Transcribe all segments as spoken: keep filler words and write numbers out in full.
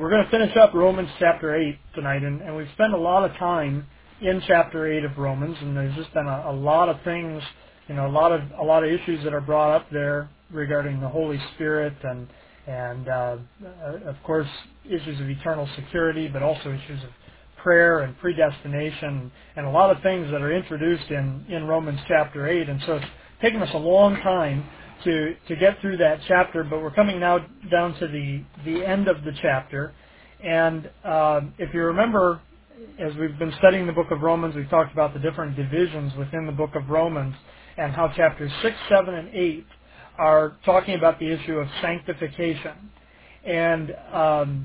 we're going to finish up Romans chapter eight tonight, and, and we've spent a lot of time in chapter eight of Romans, and there's just been a, a lot of things, you know, a lot of a lot of issues that are brought up there regarding the Holy Spirit, and and uh, of course issues of eternal security, but also issues of prayer and predestination, and a lot of things that are introduced in, in Romans chapter eight. And so it's taken us a long time to, to get through that chapter, but we're coming now down to the, the end of the chapter. And uh, if you remember, as we've been studying the book of Romans, we've talked about the different divisions within the book of Romans and how chapters six, seven, and eight are talking about the issue of sanctification. And um,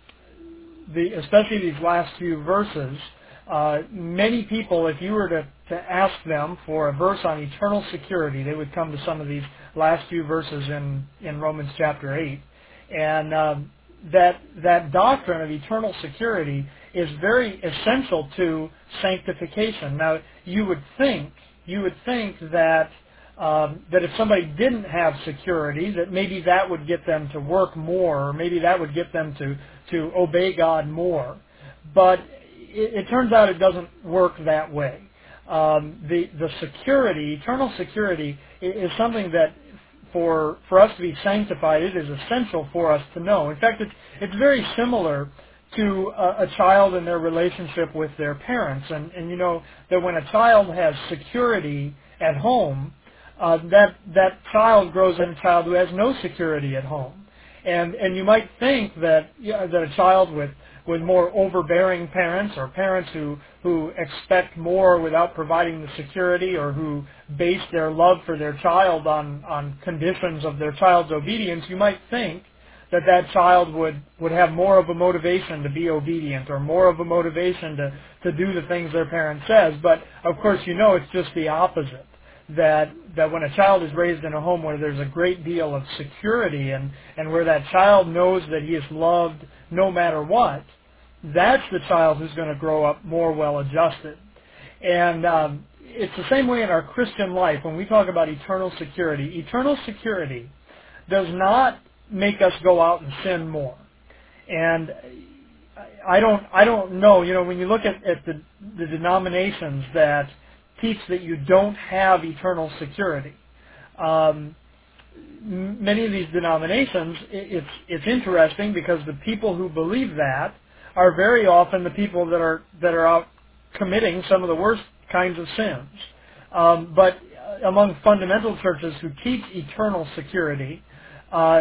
The, especially these last few verses, uh, many people, if you were to, to ask them for a verse on eternal security, they would come to some of these last few verses in, in Romans chapter eight. And um, that, that doctrine of eternal security is very essential to sanctification. Now, you would think, you would think that Um, that if somebody didn't have security, that maybe that would get them to work more, or maybe that would get them to, to obey God more. But it, it turns out it doesn't work that way. Um, the, the security, eternal security, is something that for, for us to be sanctified, it is essential for us to know. In fact, it's, it's very similar to a, a child and their relationship with their parents. And, and you know that when a child has security at home, Uh, that that child grows into a child who has no security at home, and and you might think that yeah, that a child with with more overbearing parents, or parents who who expect more without providing the security, or who base their love for their child on on conditions of their child's obedience, you might think that that child would would have more of a motivation to be obedient, or more of a motivation to to do the things their parent says. But of course, you know it's just the opposite. That that when a child is raised in a home where there's a great deal of security, and, and where that child knows that he is loved no matter what, that's the child who's going to grow up more well-adjusted. And um, it's the same way in our Christian life when we talk about eternal security. Eternal security does not make us go out and sin more. And I don't I don't know, you know, when you look at, at the, the denominations that teach that you don't have eternal security. Um, many of these denominations, it's it's interesting because the people who believe that are very often the people that are that are out committing some of the worst kinds of sins. Um, but among fundamental churches who teach eternal security, uh,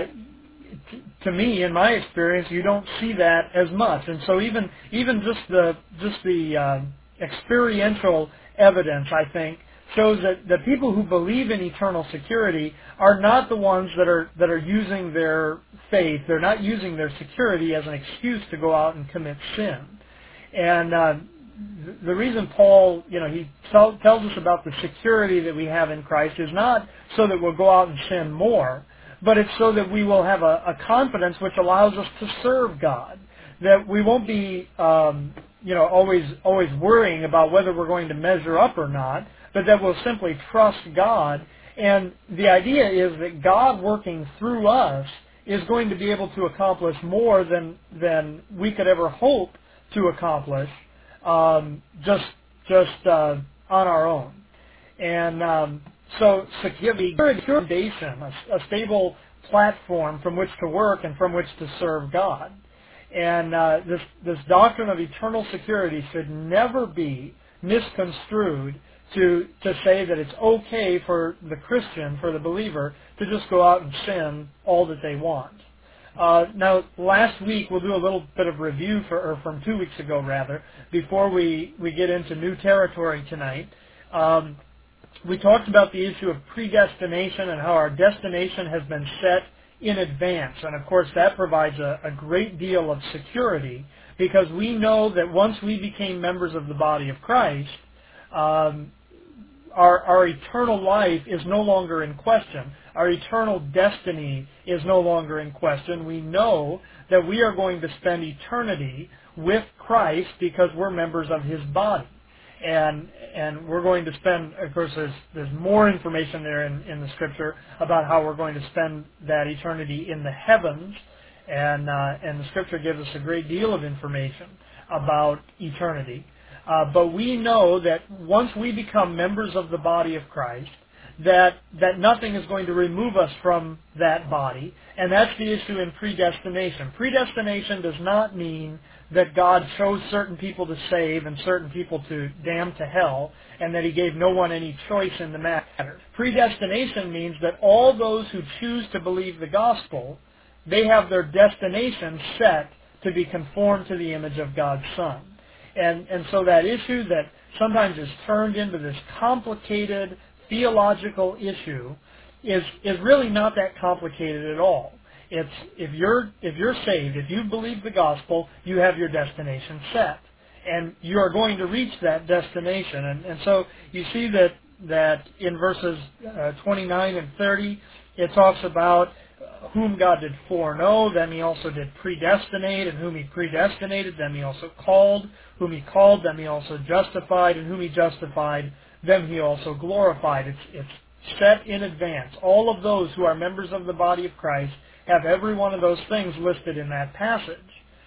t- to me, in my experience, you don't see that as much. And so even even just the just the uh, experiential evidence, I think, shows that the people who believe in eternal security are not the ones that are that are using their faith. They're not using their security as an excuse to go out and commit sin. And uh, the reason Paul, you know, he tell, tells us about the security that we have in Christ is not so that we'll go out and sin more, but it's so that we will have a, a confidence which allows us to serve God. That we won't be um, you know, always always worrying about whether we're going to measure up or not, but that we'll simply trust God. And the idea is that God working through us is going to be able to accomplish more than than we could ever hope to accomplish um, just just uh, on our own. And um, so security, foundation, a, a stable platform from which to work and from which to serve God. And uh, this this doctrine of eternal security should never be misconstrued to to say that it's okay for the Christian, for the believer, to just go out and sin all that they want. Uh, now, last week we'll do a little bit of review, for, or from two weeks ago rather, before we, we get into new territory tonight. Um, we talked about the issue of predestination and how our destination has been set in advance. And of course that provides a, a great deal of security, because we know that once we became members of the body of Christ, um, our, our eternal life is no longer in question. Our eternal destiny is no longer in question. We know that we are going to spend eternity with Christ because we're members of His body. And and we're going to spend, of course, there's there's more information there in, in the Scripture about how we're going to spend that eternity in the heavens, And, uh, and the Scripture gives us a great deal of information about eternity. Uh, but we know that once we become members of the body of Christ, that that nothing is going to remove us from that body, and that's the issue in predestination. Predestination does not mean that God chose certain people to save and certain people to damn to hell, and that He gave no one any choice in the matter. Predestination means that all those who choose to believe the gospel, they have their destination set to be conformed to the image of God's Son. And, and so that issue that sometimes is turned into this complicated theological issue is is really not that complicated at all. It's if you're if you're saved, if you believe the gospel, you have your destination set, and you are going to reach that destination. And, and so you see that that in verses uh, twenty-nine and thirty, it talks about whom God did foreknow, them He also did predestinate, and whom He predestinated, them He also called, whom He called, them He also justified, and whom He justified, them He also glorified. It's, it's set in advance. All of those who are members of the body of Christ have every one of those things listed in that passage.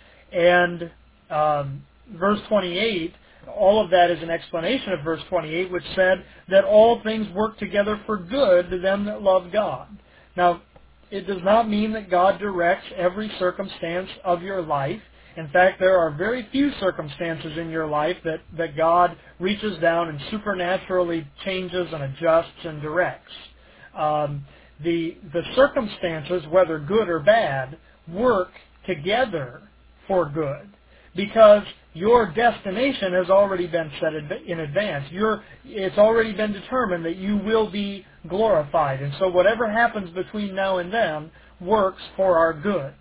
And um, verse twenty-eight, all of that is an explanation of verse twenty-eight, which said that all things work together for good to them that love God. Now, it does not mean that God directs every circumstance of your life. In fact, there are very few circumstances in your life that, that God reaches down and supernaturally changes and adjusts and directs. Um, the, the circumstances, whether good or bad, work together for good, because your destination has already been set in advance. You're, it's already been determined that you will be glorified. And so whatever happens between now and then works for our good.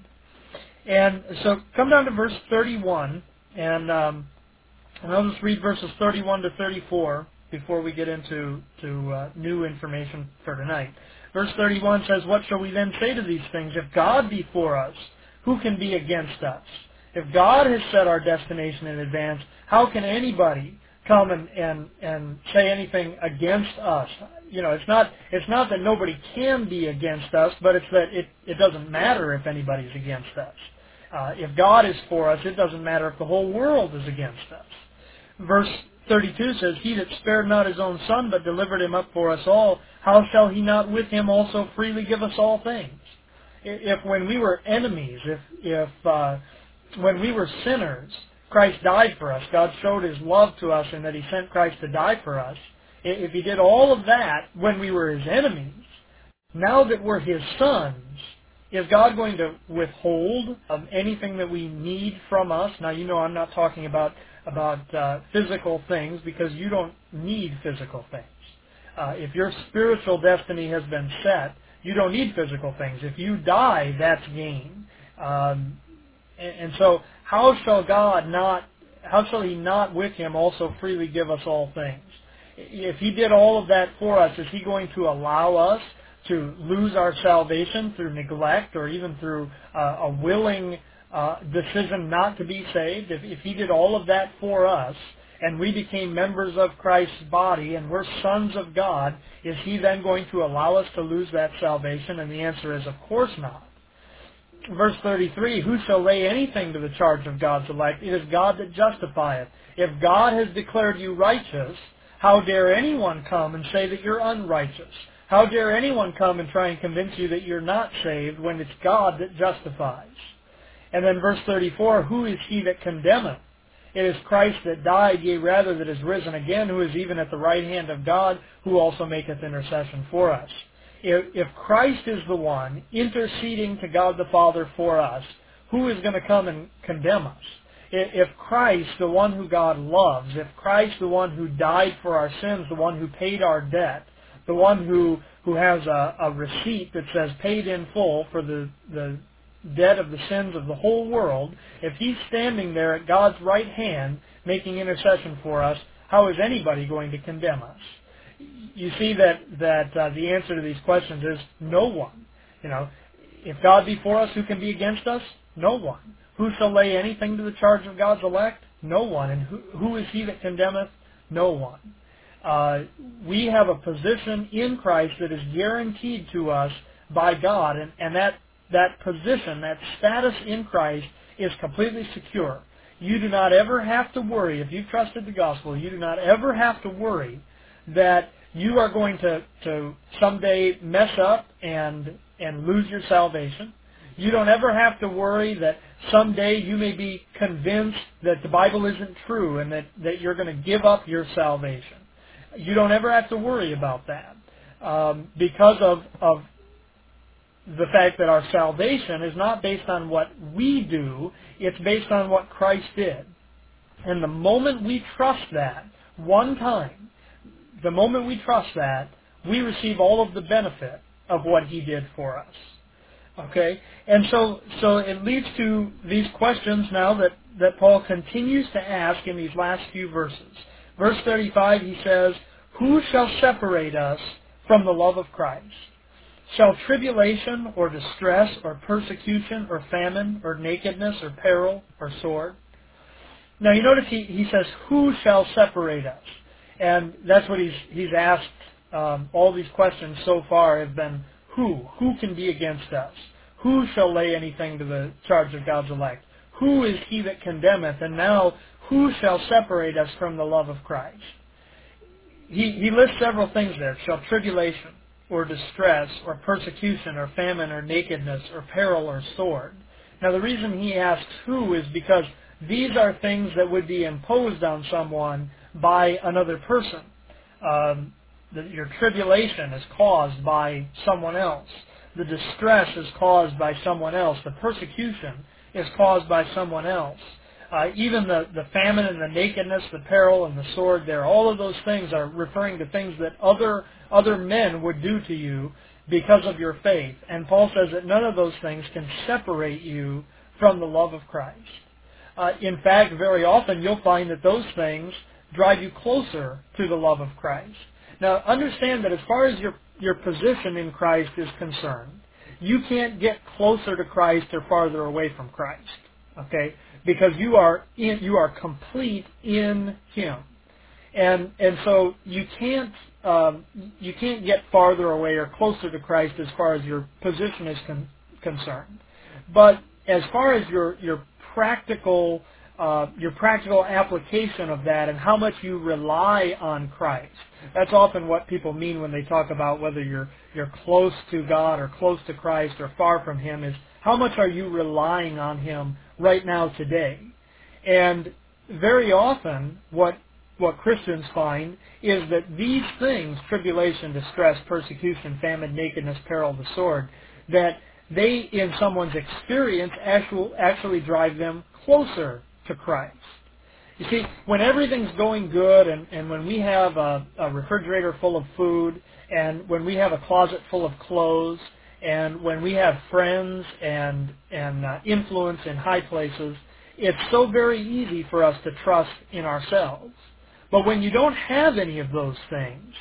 And so come down to verse thirty-one, and, um, and I'll just read verses thirty-one to thirty-four before we get into to, uh, new information for tonight. Verse thirty-one says, "What shall we then say to these things? If God be for us, who can be against us? If God has set our destination in advance, how can anybody come and, and, and say anything against us?" You know, it's not it's not that nobody can be against us, but it's that it, it doesn't matter if anybody's against us. Uh, if God is for us, it doesn't matter if the whole world is against us. Verse thirty-two says, "He that spared not His own Son, but delivered Him up for us all, how shall He not with Him also freely give us all things?" If when we were enemies, if if uh, when we were sinners, Christ died for us, God showed His love to us in that He sent Christ to die for us. If He did all of that when we were His enemies, now that we're His sons, is God going to withhold um, anything that we need from us? Now, you know I'm not talking about, about uh, physical things, because you don't need physical things. Uh, if your spiritual destiny has been set, you don't need physical things. If you die, that's gain. Um, and, and so how shall God not, how shall He not with Him also freely give us all things? If He did all of that for us, is He going to allow us to lose our salvation through neglect or even through uh, a willing uh, decision not to be saved? If, if He did all of that for us and we became members of Christ's body and we're sons of God, is He then going to allow us to lose that salvation? And the answer is, of course not. Verse thirty-three, "Who shall lay anything to the charge of God's elect? It is God that justifieth. If God has declared you righteous, how dare anyone come and say that you're unrighteous? How dare anyone come and try and convince you that you're not saved when it's God that justifies?" And then verse thirty-four, "Who is he that condemneth? It is Christ that died, yea, rather that is risen again, who is even at the right hand of God, who also maketh intercession for us." If, if Christ is the one interceding to God the Father for us, who is going to come and condemn us? If Christ, the one who God loves, if Christ, the one who died for our sins, the one who paid our debt, the one who, who has a, a receipt that says paid in full for the, the debt of the sins of the whole world, if He's standing there at God's right hand making intercession for us, how is anybody going to condemn us? You see that, that uh, the answer to these questions is no one. You know, if God be for us, who can be against us? No one. Who shall lay anything to the charge of God's elect? No one. And who, who is he that condemneth? No one. Uh, we have a position in Christ that is guaranteed to us by God, and, and that that position, that status in Christ is completely secure. You do not ever have to worry, if you've trusted the gospel, you do not ever have to worry that you are going to, to someday mess up and, and lose your salvation. You don't ever have to worry that someday you may be convinced that the Bible isn't true and that, that you're going to give up your salvation. You don't ever have to worry about that um, because of, of the fact that our salvation is not based on what we do, it's based on what Christ did. And the moment we trust that, one time, the moment we trust that, we receive all of the benefit of what He did for us. Okay? And so so it leads to these questions now that, that Paul continues to ask in these last few verses. Verse thirty-five, he says, "Who shall separate us from the love of Christ? Shall tribulation or distress or persecution or famine or nakedness or peril or sword?" Now you notice he, he says, "Who shall separate us?" And that's what he's he's asked. Um, all these questions so far have been, who? Who can be against us? Who shall lay anything to the charge of God's elect? Who is he that condemneth? And now, who shall separate us from the love of Christ? He, he lists several things there. Shall tribulation or distress or persecution or famine or nakedness or peril or sword. Now the reason he asks who is because these are things that would be imposed on someone by another person. Um, the, your tribulation is caused by someone else. The distress is caused by someone else. The persecution is caused by someone else. Uh, even the, the famine and the nakedness, the peril and the sword there, all of those things are referring to things that other other men would do to you because of your faith. And Paul says that none of those things can separate you from the love of Christ. Uh, in fact, very often you'll find that those things drive you closer to the love of Christ. Now, understand that as far as your, your position in Christ is concerned, you can't get closer to Christ or farther away from Christ. Okay? Because you are in, you are complete in Him. And and so you can't um, you can't get farther away or closer to Christ as far as your position is con- concerned. But as far as your your practical uh, your practical application of that and how much you rely on Christ, that's often what people mean when they talk about whether you're you're close to God or close to Christ or far from Him, is how much are you relying on Him right now today? And very often what what Christians find is that these things, tribulation, distress, persecution, famine, nakedness, peril, the sword, that they, in someone's experience, actual, actually drive them closer to Christ. You see, when everything's going good and, and when we have a, a refrigerator full of food and when we have a closet full of clothes and when we have friends and, and uh, influence in high places, it's so very easy for us to trust in ourselves. But when you don't have any of those things,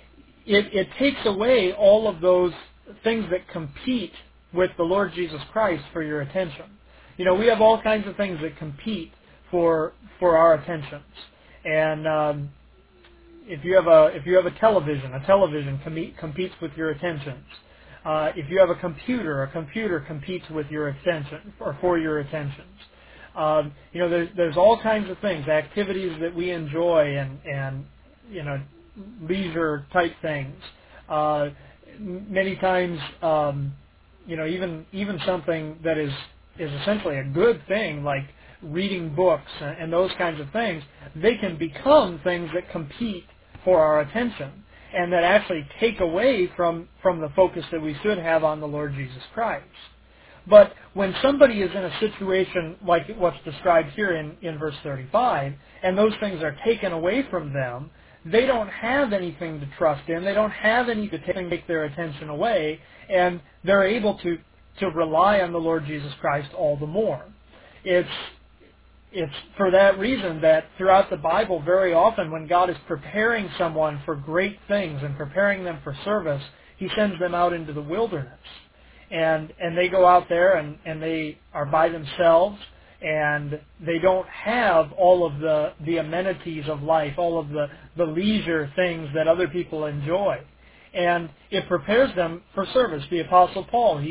it, it takes away all of those things that compete with the Lord Jesus Christ for your attention. You know, we have all kinds of things that compete for for our attentions. And um, if you have a if you have a television, a television com- competes with your attentions. Uh, if you have a computer, a computer competes with your attention or for your attentions. Um, you know, there's, there's all kinds of things, activities that we enjoy and, and you know, leisure type things. Uh, many times, um, you know, even even something that is, is essentially a good thing, like reading books and, and those kinds of things, they can become things that compete for our attention and that actually take away from, from the focus that we should have on the Lord Jesus Christ. But when somebody is in a situation like what's described here in, in verse thirty-five, and those things are taken away from them, they don't have anything to trust in, they don't have anything to take their attention away, and they're able to, to rely on the Lord Jesus Christ all the more. It's, it's for that reason that throughout the Bible, very often when God is preparing someone for great things and preparing them for service, He sends them out into the wilderness. And and they go out there and, and they are by themselves and they don't have all of the, the amenities of life, all of the, the leisure things that other people enjoy. And it prepares them for service. The Apostle Paul, he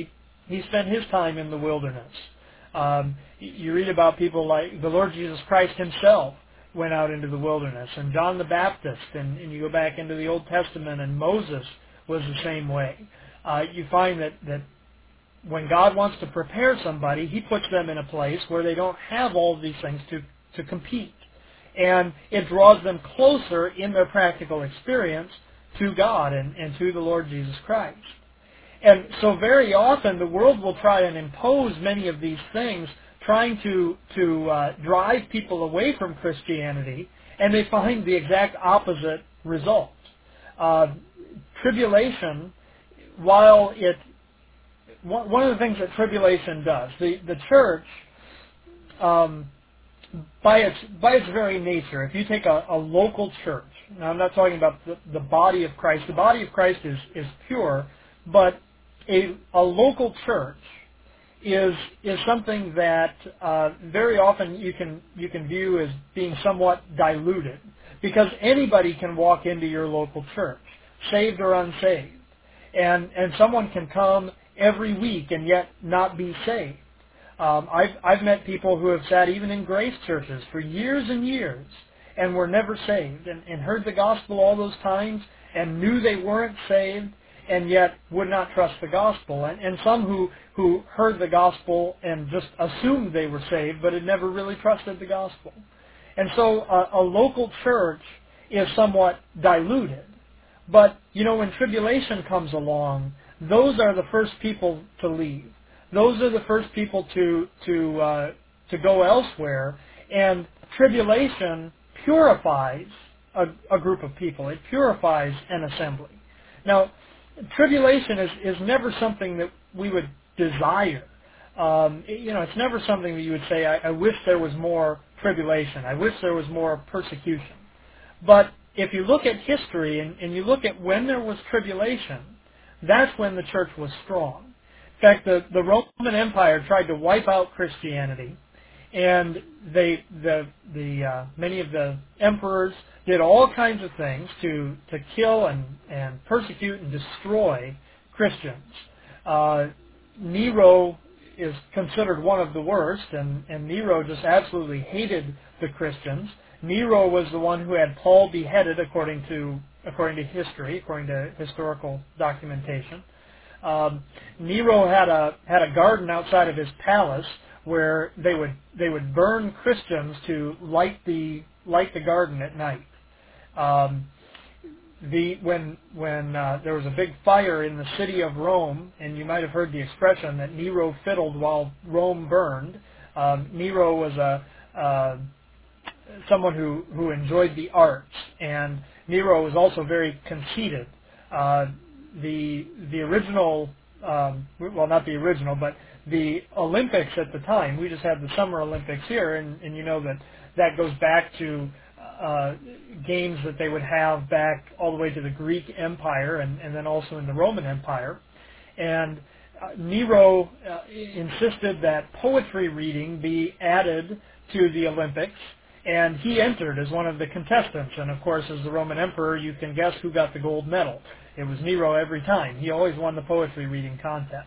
he spent his time in the wilderness. Um, you read about people like the Lord Jesus Christ himself went out into the wilderness, and John the Baptist, and, and you go back into the Old Testament, and Moses was the same way. Uh, you find that, that when God wants to prepare somebody, he puts them in a place where they don't have all of these things to, to compete. And it draws them closer in their practical experience to God and, and to the Lord Jesus Christ. And so very often the world will try and impose many of these things, trying to, to uh, drive people away from Christianity, and they find the exact opposite result. Uh, tribulation, while it, one of the things that tribulation does, the, the church, um, by its by its very nature, if you take a, a local church, now I'm not talking about the, the body of Christ. The body of Christ is, is pure, but a, a local church is is something that uh, very often you can you can view as being somewhat diluted, because anybody can walk into your local church, saved or unsaved, and and someone can come every week and yet not be saved. Um, I've I've met people who have sat even in grace churches for years and years and were never saved, and, and heard the gospel all those times and knew they weren't saved, and yet would not trust the gospel. And, and some who, who heard the gospel and just assumed they were saved, but had never really trusted the gospel. And so a, a local church is somewhat diluted. But, you know, when tribulation comes along, those are the first people to leave. Those are the first people to to uh, to go elsewhere. And tribulation purifies a, a group of people. It purifies an assembly. Now, tribulation is, is never something that we would desire. Um, you know, it's never something that you would say, I, I wish there was more tribulation. I wish there was more persecution. But if you look at history and, and you look at when there was tribulation, that's when the church was strong. In fact, the, the Roman Empire tried to wipe out Christianity, and they the the uh, many of the emperors did all kinds of things to to kill and, and persecute and destroy Christians. Uh, Nero is considered one of the worst, and, and Nero just absolutely hated the Christians. Nero was the one who had Paul beheaded, according to according to history, according to historical documentation. Um, Nero had a had a garden outside of his palace where they would they would burn Christians to light the light the garden at night. Um, the when when uh, there was a big fire in the city of Rome, and you might have heard the expression that Nero fiddled while Rome burned. Um, Nero was a uh, someone who, who enjoyed the arts, and Nero was also very conceited. Uh, the the original, um, well, not the original, but the Olympics at the time, we just had the Summer Olympics here, and, and you know that that goes back to uh, games that they would have back all the way to the Greek Empire, and, and then also in the Roman Empire. And uh, Nero uh, insisted that poetry reading be added to the Olympics, and he entered as one of the contestants. And of course, as the Roman emperor, you can guess who got the gold medal. It was Nero every time. He always won the poetry reading contest.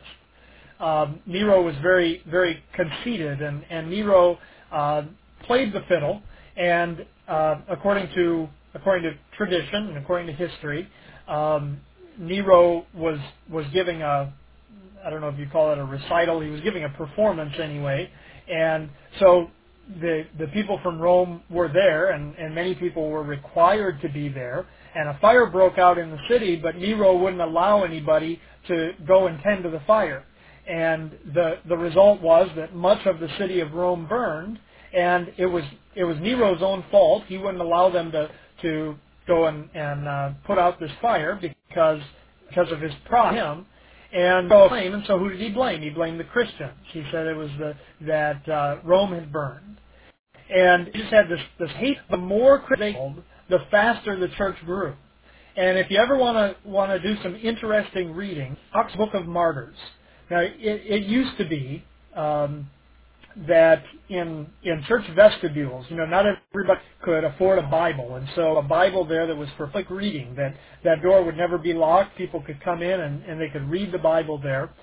Um, Nero was very, very conceited, and, and Nero uh, played the fiddle. And uh, according to according to tradition and according to history, um, Nero was was giving a, I don't know if you call it a recital. He was giving a performance anyway, and so the the people from Rome were there, and, and many people were required to be there. And a fire broke out in the city, but Nero wouldn't allow anybody to go and tend to the fire. And the the result was that much of the city of Rome burned, and it was it was Nero's own fault. He wouldn't allow them to to go and and uh, put out this fire because because of his pride. And so, and so who did he blame? He blamed the Christians. He said it was the that uh, Rome had burned, and he just had this this hate. The more critical, the faster the church grew. And if you ever want to want to do some interesting reading, Ox's Book of Martyrs. Now, it, it used to be um, that in in church vestibules, you know, not everybody could afford a Bible, and so a Bible there that was for public reading, that that door would never be locked. People could come in and, and they could read the Bible there.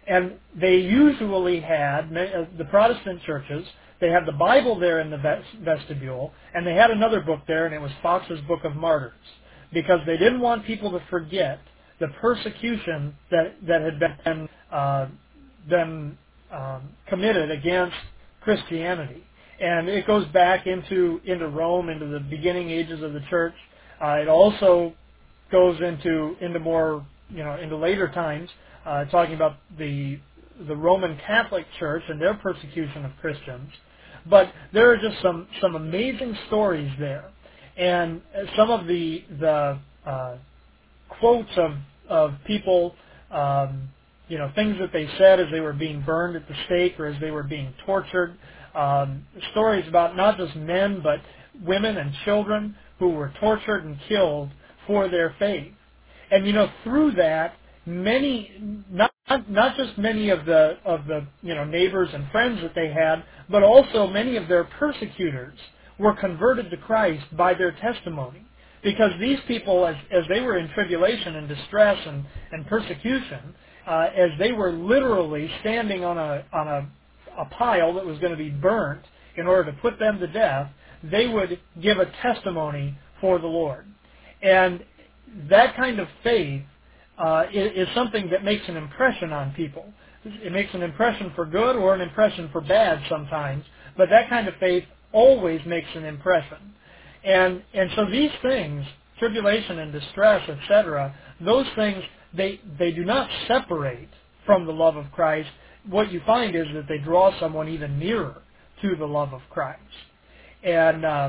And they usually had, the Protestant churches, they had the Bible there in the vestibule, and they had another book there, and it was Fox's Book of Martyrs, because they didn't want people to forget the persecution that, that had been, uh, been um, committed against Christianity. And it goes back into, into Rome, into the beginning ages of the church. Uh, it also goes into into more, you know, into later times, uh, talking about the the Roman Catholic Church and their persecution of Christians. But there are just some some amazing stories there, and some of the the uh, quotes of of people, um, you know, things that they said as they were being burned at the stake or as they were being tortured. Um, stories about not just men but women and children who were tortured and killed for their faith. And you know, through that, many, not not just many of the of the you know neighbors and friends that they had, but also many of their persecutors were converted to Christ by their testimony. Because these people, as as they were in tribulation and distress and and persecution, uh, as they were literally standing on a on a a pile that was going to be burnt in order to put them to death, they would give a testimony for the Lord. And that kind of faith uh, is, is something that makes an impression on people. It makes an impression for good or an impression for bad sometimes, but that kind of faith always makes an impression. And and so these things, tribulation and distress, et cetera, those things, they, they do not separate from the love of Christ. What you find is that they draw someone even nearer to the love of Christ. And uh,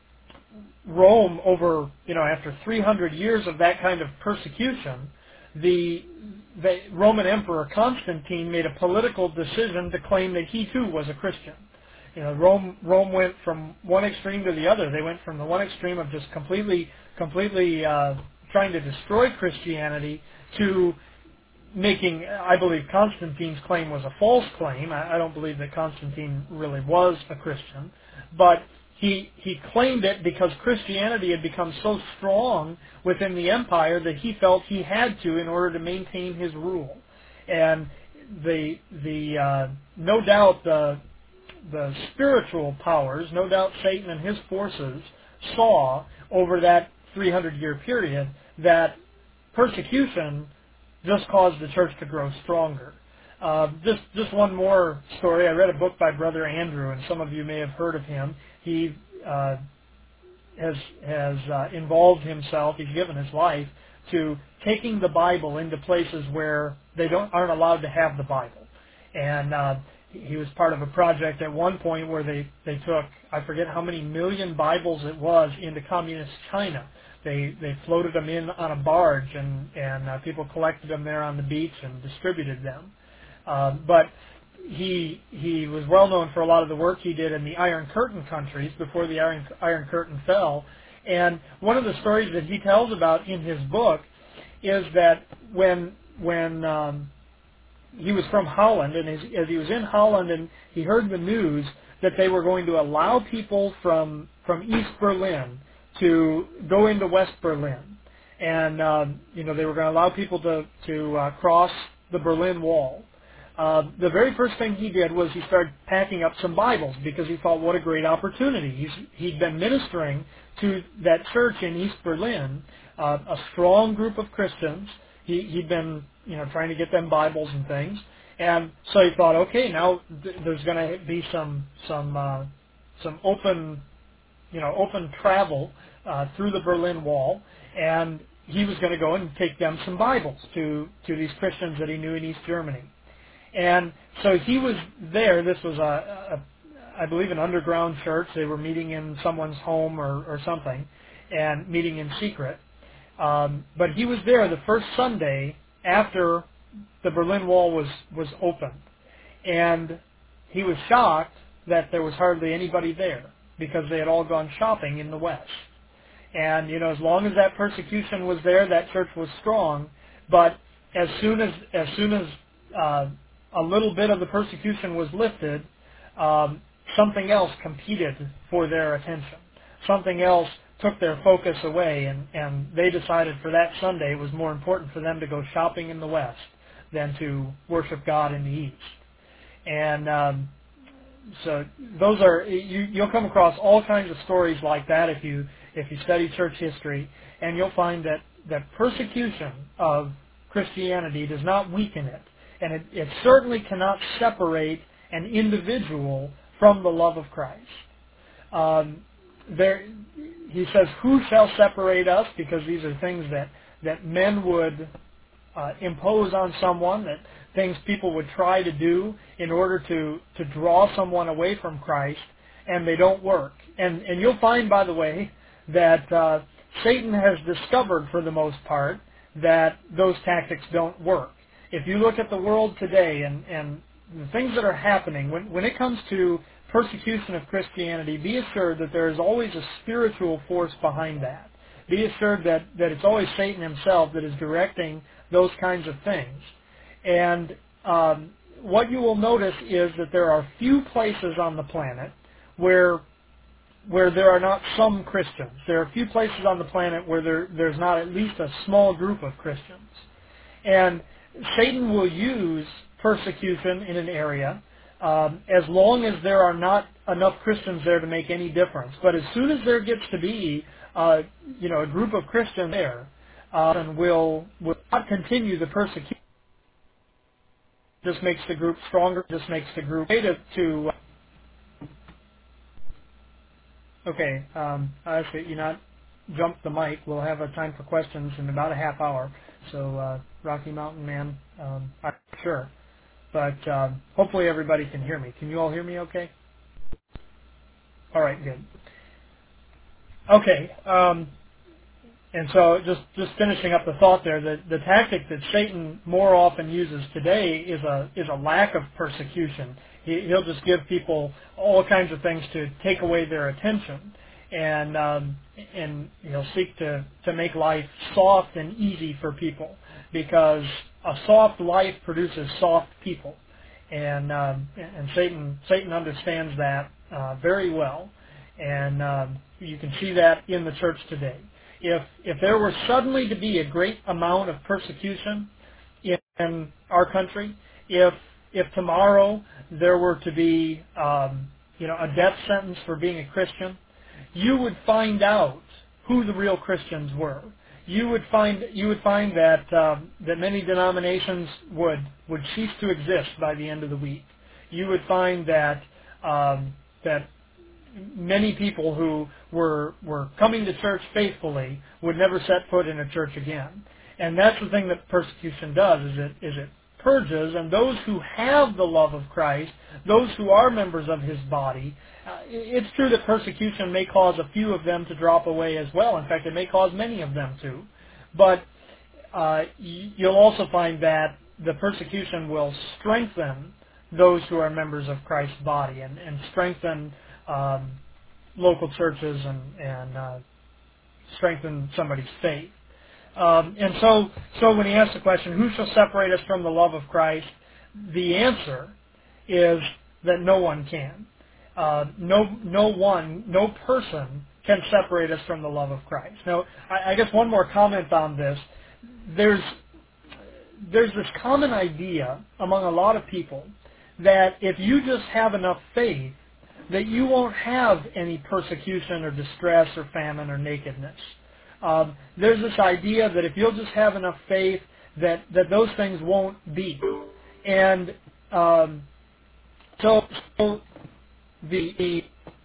Rome, over, you know, after three hundred years of that kind of persecution, the, the Roman Emperor Constantine made a political decision to claim that he too was a Christian. You know, Rome Rome went from one extreme to the other. They went from the one extreme of just completely completely uh, trying to destroy Christianity to making, I believe Constantine's claim was a false claim. I, I don't believe that Constantine really was a Christian, but he he claimed it because Christianity had become so strong within the empire that he felt he had to in order to maintain his rule. And the the uh, no doubt the the spiritual powers, no doubt Satan and his forces saw over that three hundred year period that persecution just caused the church to grow stronger. Uh, just just one more story. I read a book by Brother Andrew, and some of you may have heard of him. He uh, has has uh, involved himself. He's given his life to taking the Bible into places where they don't aren't allowed to have the Bible. And uh, he was part of a project at one point where they they took, I forget how many million Bibles it was, into communist China. They they floated them in on a barge, and and uh, people collected them there on the beach and distributed them. Um, but he he was well known for a lot of the work he did in the Iron Curtain countries before the Iron Iron Curtain fell. And one of the stories that he tells about in his book is that when when um, he was from Holland, and as, as he was in Holland, and he heard the news that they were going to allow people from from East Berlin to go into West Berlin, and um, you know they were going to allow people to to uh, cross the Berlin Wall. Uh, the very first thing he did was he started packing up some Bibles because he thought, what a great opportunity. He's, he'd been ministering to that church in East Berlin, uh, a strong group of Christians. He, he'd been, you know, trying to get them Bibles and things, and so he thought, okay, now th- there's going to be some some uh, some open, you know, open travel uh, through the Berlin Wall, and he was going to go and take them some Bibles to to these Christians that he knew in East Germany. And so he was there. This was, a, a, I believe, an underground church. They were meeting in someone's home or, or something, and meeting in secret. Um, but he was there the first Sunday after the Berlin Wall was, was opened. And he was shocked that there was hardly anybody there because they had all gone shopping in the West. And, you know, as long as that persecution was there, that church was strong. But as soon as, as soon as, uh, a little bit of the persecution was lifted, um, something else competed for their attention. Something else took their focus away, and, and they decided for that Sunday it was more important for them to go shopping in the West than to worship God in the east. And um, so those are you, you'll come across all kinds of stories like that if you if you study church history, and you'll find that that persecution of Christianity does not weaken it, and it, it certainly cannot separate an individual from the love of Christ. Um, there, he says, "Who shall separate us?" Because these are things that that men would uh, impose on someone, that things people would try to do in order to, to draw someone away from Christ, and they don't work. And, and you'll find, by the way, that uh, Satan has discovered, for the most part, that those tactics don't work. If you look at the world today and, and the things that are happening, when, when it comes to persecution of Christianity, be assured that there is always a spiritual force behind that. Be assured that, that it's always Satan himself that is directing those kinds of things. And um, what you will notice is that there are few places on the planet where where there are not some Christians. There are few places on the planet where there, there's not at least a small group of Christians. And Satan will use persecution in an area um, as long as there are not enough Christians there to make any difference. But as soon as there gets to be uh, you know, a group of Christians there, uh, and will will not continue the persecution. Just makes the group stronger. Just makes the group to. to okay, um, I see you not jump the mic. We'll have a time for questions in about a half hour. So uh, Rocky Mountain Man, um, I'm not sure, but um, hopefully everybody can hear me. Can you all hear me? Okay. All right, good. Okay. Um, And so just, just finishing up the thought there, the, the tactic that Satan more often uses today is a is a lack of persecution. He, he'll just give people all kinds of things to take away their attention, and um, and he'll seek to, to make life soft and easy for people, because a soft life produces soft people, and um, and Satan Satan understands that uh, very well, and um, you can see that in the church today. If if there were suddenly to be a great amount of persecution in our country, if if tomorrow there were to be um, you know a death sentence for being a Christian, you would find out who the real Christians were. You would find you would find that um, that many denominations would would cease to exist by the end of the week. You would find that um, that many people who were were coming to church faithfully would never set foot in a church again. And that's the thing that persecution does, is it is it purges, and those who have the love of Christ, those who are members of His body, uh, it's true that persecution may cause a few of them to drop away as well. In fact, it may cause many of them to. But uh, you'll also find that the persecution will strengthen those who are members of Christ's body, and, and strengthen um, local churches, and, and uh, strengthen somebody's faith. Um, and so, so when he asks the question, who shall separate us from the love of Christ? The answer is that no one can. Uh, no, no one, no person can separate us from the love of Christ. Now, I, I guess one more comment on this. There's, there's this common idea among a lot of people that if you just have enough faith, that you won't have any persecution or distress or famine or nakedness. Um, there's this idea that if you'll just have enough faith, that, that those things won't be. And um, so, so the, the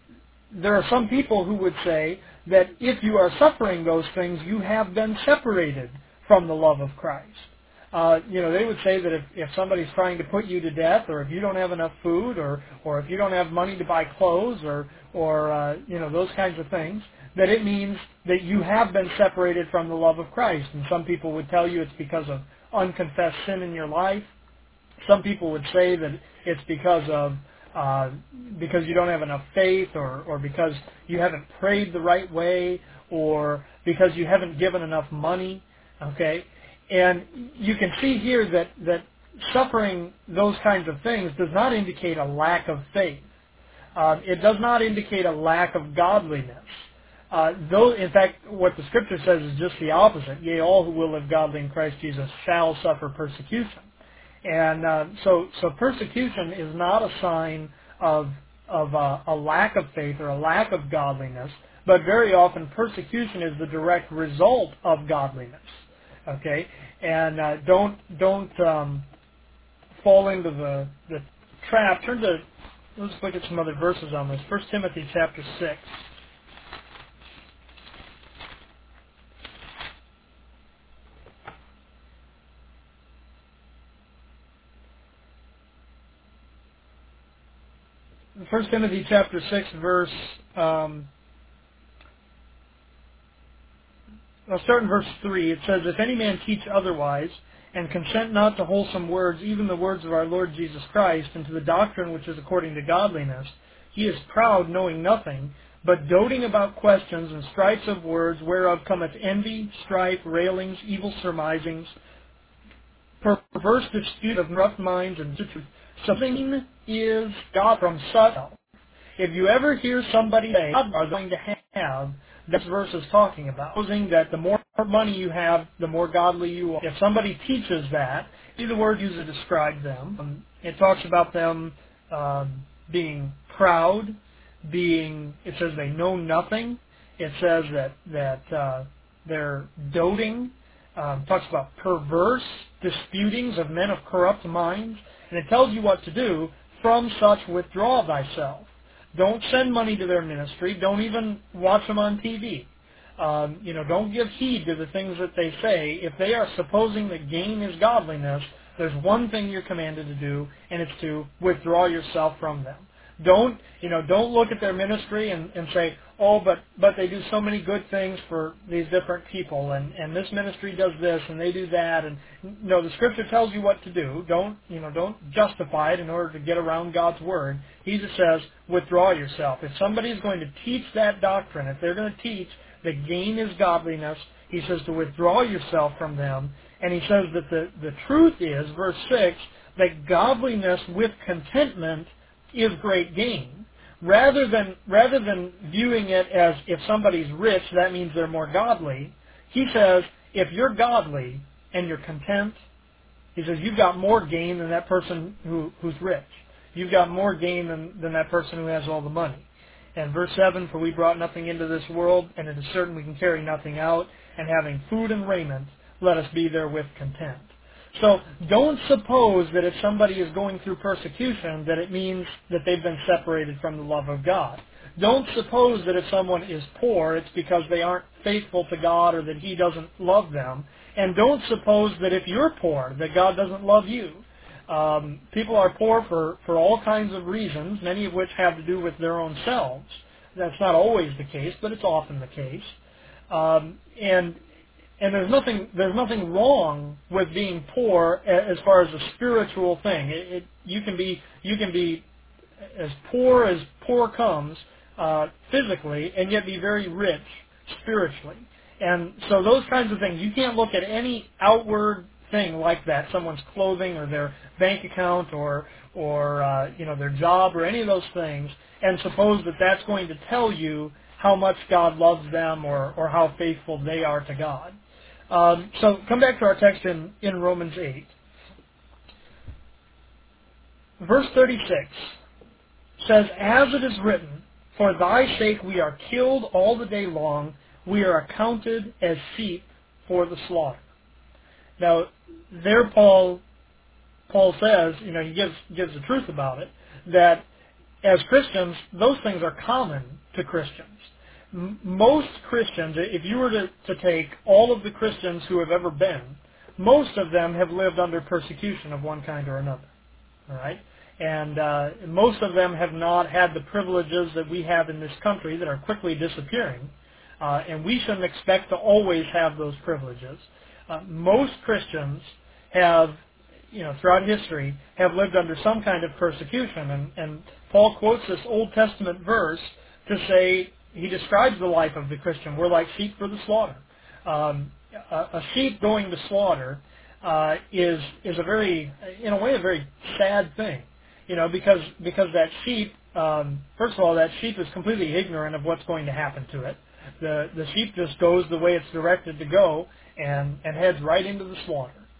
there are some people who would say that if you are suffering those things, you have been separated from the love of Christ. Uh, you know, they would say that if, if somebody's trying to put you to death, or if you don't have enough food, or, or if you don't have money to buy clothes, or, or uh, you know, those kinds of things, that it means that you have been separated from the love of Christ. And some people would tell you it's because of unconfessed sin in your life. Some people would say that it's because of uh, because you don't have enough faith, or, or because you haven't prayed the right way, or because you haven't given enough money. Okay? And you can see here that, that suffering those kinds of things does not indicate a lack of faith. Uh, it does not indicate a lack of godliness. Uh, though, in fact, what the Scripture says is just the opposite. Yea, all who will live godly in Christ Jesus shall suffer persecution. And uh, so, so persecution is not a sign of of uh, a lack of faith or a lack of godliness, but very often persecution is the direct result of godliness. Okay, and uh, don't don't um, fall into the the trap. Turn to let's look at some other verses on this. First Timothy chapter six. First Timothy chapter six, verse. Um, I'll start in verse three. It says, "If any man teach otherwise, and consent not to wholesome words, even the words of our Lord Jesus Christ, and to the doctrine which is according to godliness, he is proud, knowing nothing, but doting about questions and strifes of words, whereof cometh envy, strife, railings, evil surmisings, perverse dispute of rough minds, and truth. Something is God from such. If you ever hear somebody say, God are going to have, this verse is talking about, supposing that the more money you have, the more godly you are. If somebody teaches that, see the word used to describe them. Um, it talks about them um, being proud, being, it says they know nothing. It says that, that uh, they're doting. Um, talks about perverse disputings of men of corrupt minds. And it tells you what to do. From such withdraw thyself. Don't send money to their ministry. Don't even watch them on T V. Um, you know, don't give heed to the things that they say. If they are supposing that gain is godliness, there's one thing you're commanded to do, and it's to withdraw yourself from them. Don't, you know, don't look at their ministry and, and say, oh, but, but they do so many good things for these different people, and, and this ministry does this, and they do that, and no, the Scripture tells you what to do. Don't, you know, don't justify it in order to get around God's Word. He just says, withdraw yourself. If somebody is going to teach that doctrine, if they're going to teach that gain is godliness, he says to withdraw yourself from them, and he says that the, the truth is, verse six, that godliness with contentment is great gain. Rather than rather than viewing it as if somebody's rich, that means they're more godly, he says, if you're godly and you're content, he says, you've got more gain than that person who, who's rich. You've got more gain than, than that person who has all the money. And verse seven, for we brought nothing into this world, and it is certain we can carry nothing out, and having food and raiment, let us be therewith content. So don't suppose that if somebody is going through persecution that it means that they've been separated from the love of God. Don't suppose that if someone is poor it's because they aren't faithful to God or that He doesn't love them. And don't suppose that if you're poor that God doesn't love you. Um, people are poor for, for all kinds of reasons, many of which have to do with their own selves. That's not always the case, but it's often the case. Um, and And there's nothing there's nothing wrong with being poor as far as a spiritual thing. It, it, you can be you can be as poor as poor comes uh, physically, and yet be very rich spiritually. And so those kinds of things, you can't look at any outward thing like that, someone's clothing or their bank account or or uh, you know their job or any of those things, and suppose that that's going to tell you how much God loves them or or how faithful they are to God. Um, so come back to our text in, in Romans eight. Verse thirty-six says, as it is written, for thy sake we are killed all the day long, we are accounted as sheep for the slaughter. Now, there Paul Paul says, you know, he gives gives the truth about it, that as Christians, those things are common to Christians. M- most Christians, if you were to, to take all of the Christians who have ever been, most of them have lived under persecution of one kind or another. All right? And uh, most of them have not had the privileges that we have in this country that are quickly disappearing. Uh, and we shouldn't expect to always have those privileges. Uh, most Christians have, you know, throughout history, have lived under some kind of persecution. And, and Paul quotes this Old Testament verse to say, he describes the life of the Christian. We're like sheep for the slaughter. Um, a, a sheep going to slaughter uh, is is a very, in a way, a very sad thing. You know, because because that sheep, um, first of all, that sheep is completely ignorant of what's going to happen to it. The the sheep just goes the way it's directed to go and and heads right into the slaughter.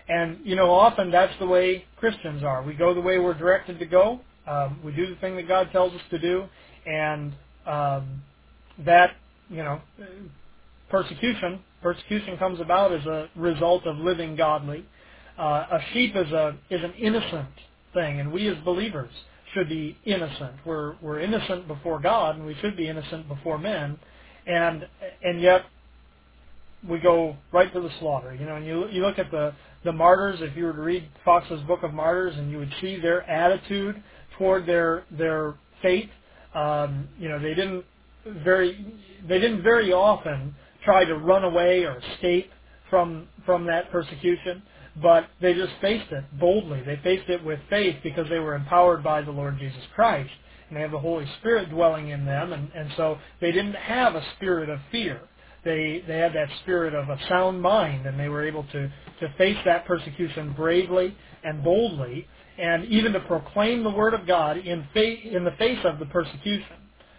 And, you know, often that's the way Christians are. We go the way we're directed to go. Um, we do the thing that God tells us to do. And um, that, you know, persecution, persecution comes about as a result of living godly. Uh, a sheep is a is an innocent thing, and we as believers should be innocent. We're we're innocent before God, and we should be innocent before men. And and yet we go right to the slaughter. You know, and you you look at the the martyrs. If you were to read Fox's Book of Martyrs, and you would see their attitude toward their their fate. Um, you know, they didn't very they didn't very often try to run away or escape from from that persecution, but they just faced it boldly. They faced it with faith because they were empowered by the Lord Jesus Christ, and they have the Holy Spirit dwelling in them, and, and so they didn't have a spirit of fear. They they had that spirit of a sound mind, and they were able to, to face that persecution bravely and boldly, and even to proclaim the Word of God in, fa- in the face of the persecution.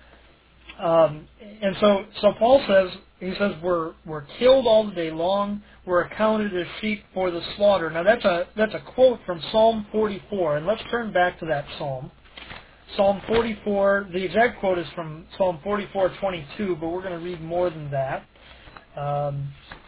Um, and so, so Paul says, he says, we're we're killed all the day long. We're accounted as sheep for the slaughter. Now that's a that's a quote from Psalm forty-four, and let's turn back to that psalm. Psalm forty-four. The exact quote is from Psalm forty-four twenty-two, but we're going to read more than that. Um,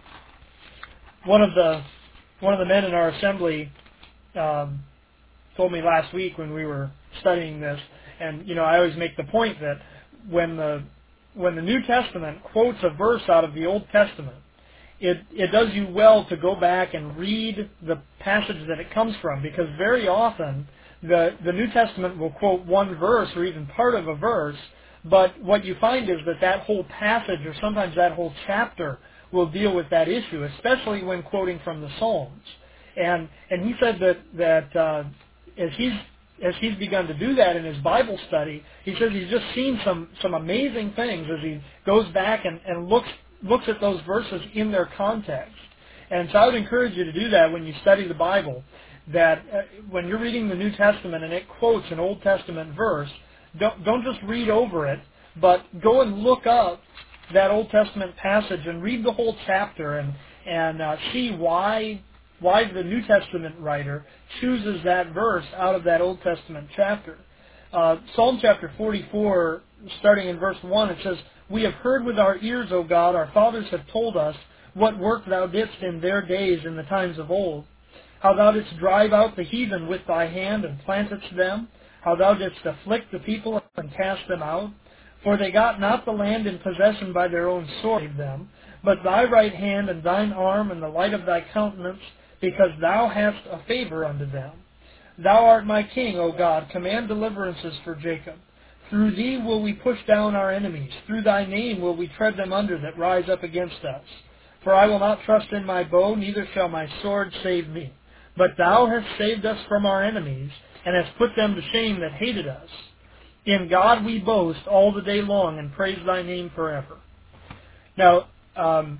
one of the one of the men in our assembly um, told me last week when we were studying this, and you know I always make the point that when the when the New Testament quotes a verse out of the Old Testament, it it does you well to go back and read the passage that it comes from, because very often the the New Testament will quote one verse or even part of a verse, but what you find is that that whole passage or sometimes that whole chapter will deal with that issue, especially when quoting from the Psalms. And and he said that that uh, as he's as he's begun to do that in his Bible study, he says he's just seen some some amazing things as he goes back and, and looks looks at those verses in their context. And so I would encourage you to do that when you study the Bible, that uh, when you're reading the New Testament and it quotes an Old Testament verse, don't, don't just read over it, but go and look up that Old Testament passage and read the whole chapter and, and uh, see why why the New Testament writer chooses that verse out of that Old Testament chapter. Uh, Psalm chapter forty-four, starting in verse one, it says, "We have heard with our ears, O God, our fathers have told us what work thou didst in their days in the times of old, how thou didst drive out the heathen with thy hand and plantedst them, how thou didst afflict the people and cast them out. For they got not the land in possession by their own sword them, but thy right hand and thine arm and the light of thy countenance, because thou hast a favor unto them. Thou art my king, O God, command deliverances for Jacob. Through thee will we push down our enemies. Through thy name will we tread them under that rise up against us. For I will not trust in my bow, neither shall my sword save me. But thou hast saved us from our enemies, and hast put them to shame that hated us. In God we boast all the day long, and praise thy name forever." Now, um,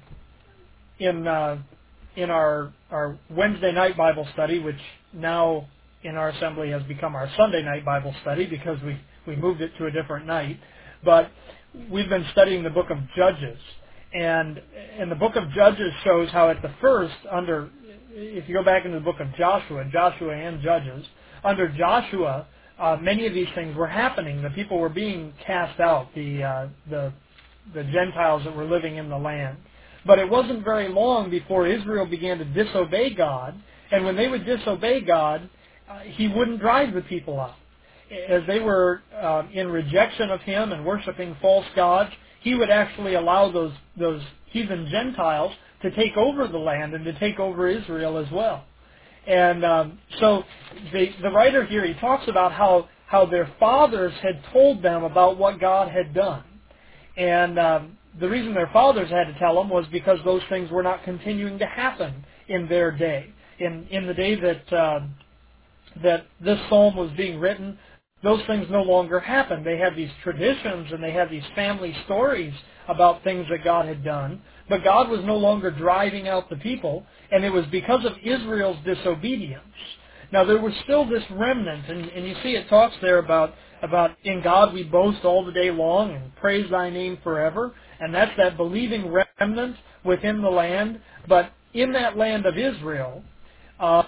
in uh, in our our Wednesday night Bible study, which now in our assembly has become our Sunday night Bible study because we, we moved it to a different night, but we've been studying the book of Judges. And, and the book of Judges shows how at the first, under, if you go back into the book of Joshua, Joshua and Judges, under Joshua, uh, many of these things were happening. The people were being cast out, the, uh, the, the Gentiles that were living in the land. But it wasn't very long before Israel began to disobey God, and when they would disobey God, uh, He wouldn't drive the people out. As they were uh, in rejection of Him and worshiping false gods, He would actually allow those those heathen Gentiles to take over the land and to take over Israel as well. And um, so the the writer here, he talks about how how their fathers had told them about what God had done, and um, the reason their fathers had to tell them was because those things were not continuing to happen in their day. In in the day that uh, that this psalm was being written, those things no longer happened. They had these traditions and they had these family stories about things that God had done, but God was no longer driving out the people, and it was because of Israel's disobedience. Now there was still this remnant, and, and you see it talks there about, about in God we boast all the day long and praise thy name forever, and that's that believing remnant within the land. But in that land of Israel, uh,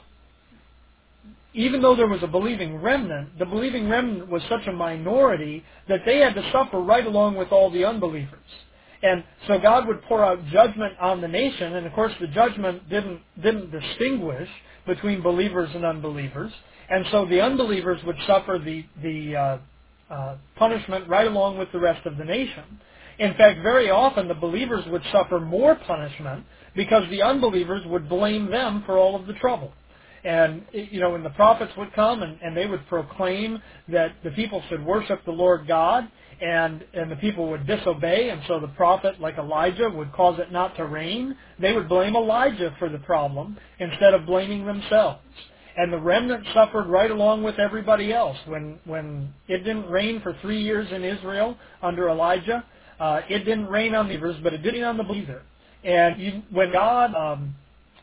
even though there was a believing remnant, the believing remnant was such a minority that they had to suffer right along with all the unbelievers. And so God would pour out judgment on the nation, and of course the judgment didn't didn't distinguish between believers and unbelievers, and so the unbelievers would suffer the the uh, uh, punishment right along with the rest of the nation. In fact, very often the believers would suffer more punishment because the unbelievers would blame them for all of the trouble. And, you know, when the prophets would come and, and they would proclaim that the people should worship the Lord God, and, and the people would disobey, and so the prophet, like Elijah, would cause it not to rain, they would blame Elijah for the problem instead of blaming themselves. And the remnant suffered right along with everybody else. When, when it didn't rain for three years in Israel under Elijah, uh, it didn't rain on the believers, but it did rain on the believer. And you, when God... Um,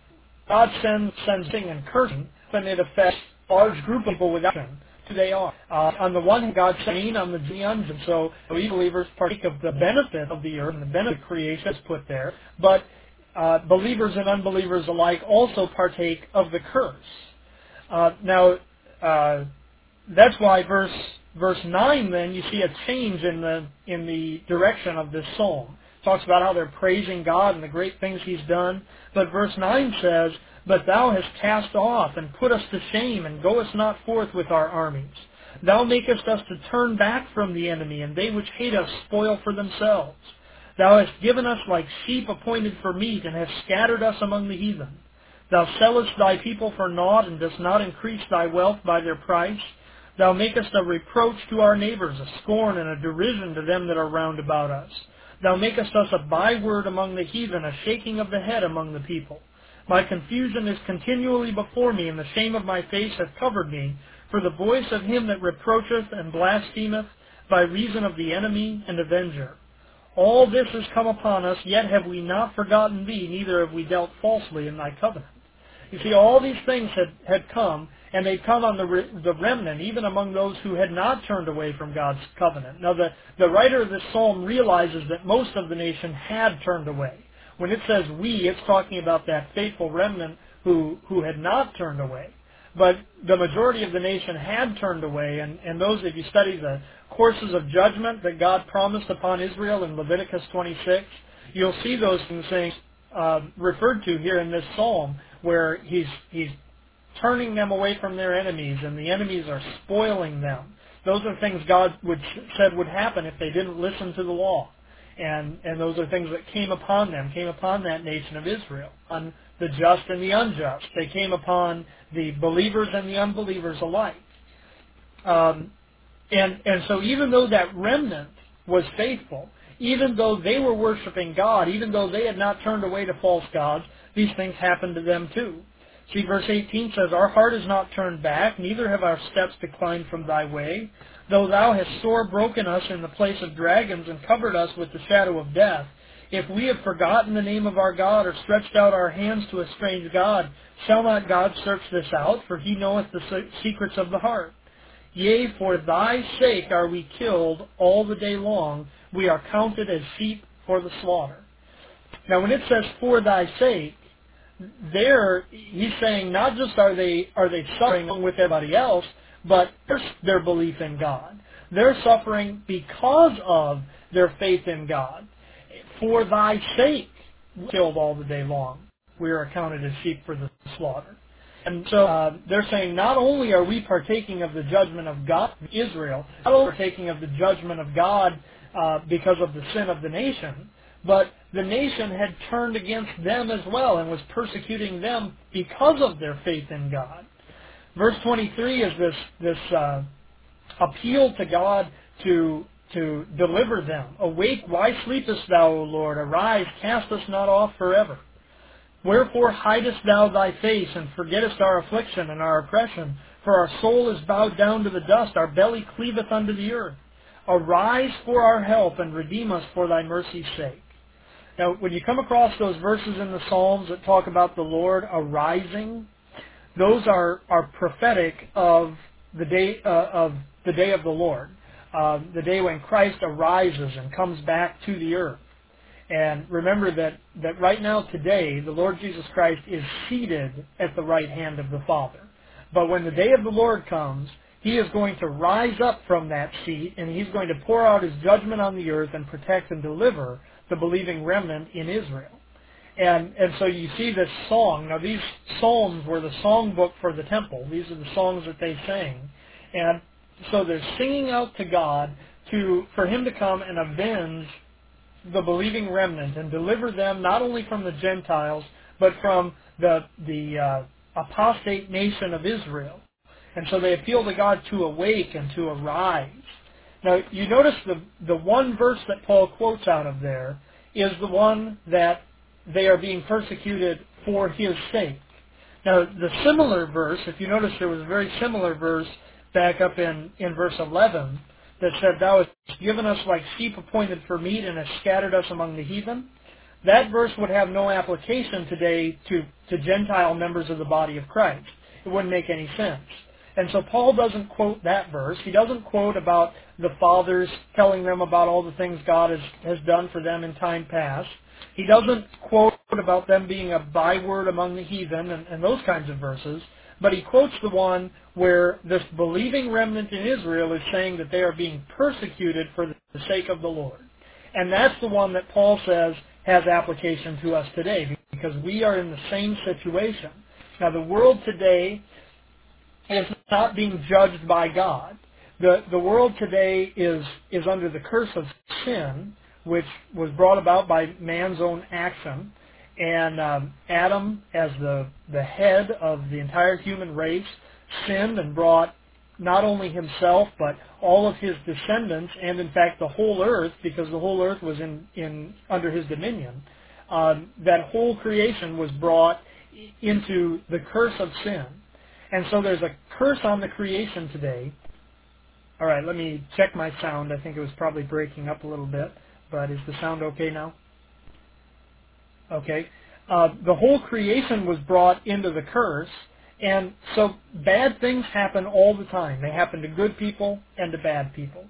God sends sending and cursing, and it affects a large group of people without who they are. Uh, on the one hand, God sends rain on the unjust, so we believers partake of the benefit of the earth and the benefit of creation is put there. But uh, believers and unbelievers alike also partake of the curse. Uh, now, uh, that's why verse verse nine. Then you see a change in the in the direction of this psalm. Talks about how they're praising God and the great things He's done. But verse nine says, "But thou hast cast off and put us to shame, and goest not forth with our armies. Thou makest us to turn back from the enemy, and they which hate us spoil for themselves. Thou hast given us like sheep appointed for meat, and hast scattered us among the heathen. Thou sellest thy people for naught, and dost not increase thy wealth by their price. Thou makest a reproach to our neighbors, a scorn and a derision to them that are round about us. Thou makest us a byword among the heathen, a shaking of the head among the people. My confusion is continually before me, and the shame of my face hath covered me. For the voice of him that reproacheth and blasphemeth, by reason of the enemy and avenger. All this is come upon us, yet have we not forgotten thee, neither have we dealt falsely in thy covenant." You see, all these things had, had come, and they'd come on the, re, the remnant, even among those who had not turned away from God's covenant. Now, the, the writer of this psalm realizes that most of the nation had turned away. When it says we, it's talking about that faithful remnant who, who had not turned away. But the majority of the nation had turned away, and, and those, if you study the courses of judgment that God promised upon Israel in Leviticus twenty-six, you'll see those things uh, referred to here in this psalm, where he's he's turning them away from their enemies, and the enemies are spoiling them. Those are things God would said would happen if they didn't listen to the law. And and those are things that came upon them, came upon that nation of Israel, on the just and the unjust. They came upon the believers and the unbelievers alike. Um, and and so even though that remnant was faithful, even though they were worshiping God, even though they had not turned away to false gods, these things happened to them too. See, verse eighteen says, "Our heart is not turned back, neither have our steps declined from thy way. Though thou hast sore broken us in the place of dragons, and covered us with the shadow of death, if we have forgotten the name of our God, or stretched out our hands to a strange God, shall not God search this out? For he knoweth the secrets of the heart. Yea, for thy sake are we killed all the day long. We are counted as sheep for the slaughter." Now, when it says "for thy sake," there he's saying not just are they are they suffering along with everybody else, but their belief in God. They're suffering because of their faith in God. For thy sake, killed all the day long. We are accounted as sheep for the slaughter. And so uh, they're saying not only are we partaking of the judgment of God, Israel, not only partaking of the judgment of God uh, because of the sin of the nation, but the nation had turned against them as well and was persecuting them because of their faith in God. Verse twenty-three is this this uh, appeal to God to to deliver them. "Awake, why sleepest thou, O Lord? Arise, cast us not off forever. Wherefore hidest thou thy face, and forgettest our affliction and our oppression? For our soul is bowed down to the dust, our belly cleaveth unto the earth. Arise for our help, and redeem us for thy mercy's sake." Now, when you come across those verses in the Psalms that talk about the Lord arising, those are, are prophetic of the day uh, of the day of the Lord, uh, the day when Christ arises and comes back to the earth. And remember that, that right now today, the Lord Jesus Christ is seated at the right hand of the Father. But when the day of the Lord comes, He is going to rise up from that seat, and He's going to pour out His judgment on the earth and protect and deliver the believing remnant in Israel. And and so you see this song. Now these psalms were the song book for the temple. These are the songs that they sang. And so they're singing out to God to for Him to come and avenge the believing remnant and deliver them not only from the Gentiles, but from the the uh, apostate nation of Israel. And so they appeal to God to awake and to arise. Now you notice the the one verse that Paul quotes out of there is the one that they are being persecuted for His sake. Now the similar verse, if you notice there was a very similar verse back up in, in verse eleven that said, Thou hast given us like sheep appointed for meat and hast scattered us among the heathen. That verse would have no application today to, to Gentile members of the body of Christ. It wouldn't make any sense. And so Paul doesn't quote that verse. He doesn't quote about the fathers telling them about all the things God has, has done for them in time past. He doesn't quote about them being a byword among the heathen and, and those kinds of verses. But he quotes the one where this believing remnant in Israel is saying that they are being persecuted for the sake of the Lord. And that's the one that Paul says has application to us today, because we are in the same situation. Now, the world today is not being judged by God. The, the world today is, is under the curse of sin, which was brought about by man's own action. And um, Adam, as the, the head of the entire human race, sinned and brought not only himself, but all of his descendants, and in fact the whole earth, because the whole earth was in, in under his dominion, um, that whole creation was brought into the curse of sin. And so there's a curse on the creation today. All right, let me check my sound. I think it was probably breaking up a little bit, but is the sound okay now? Okay. Uh, the whole creation was brought into the curse, and so bad things happen all the time. They happen to good people and to bad people.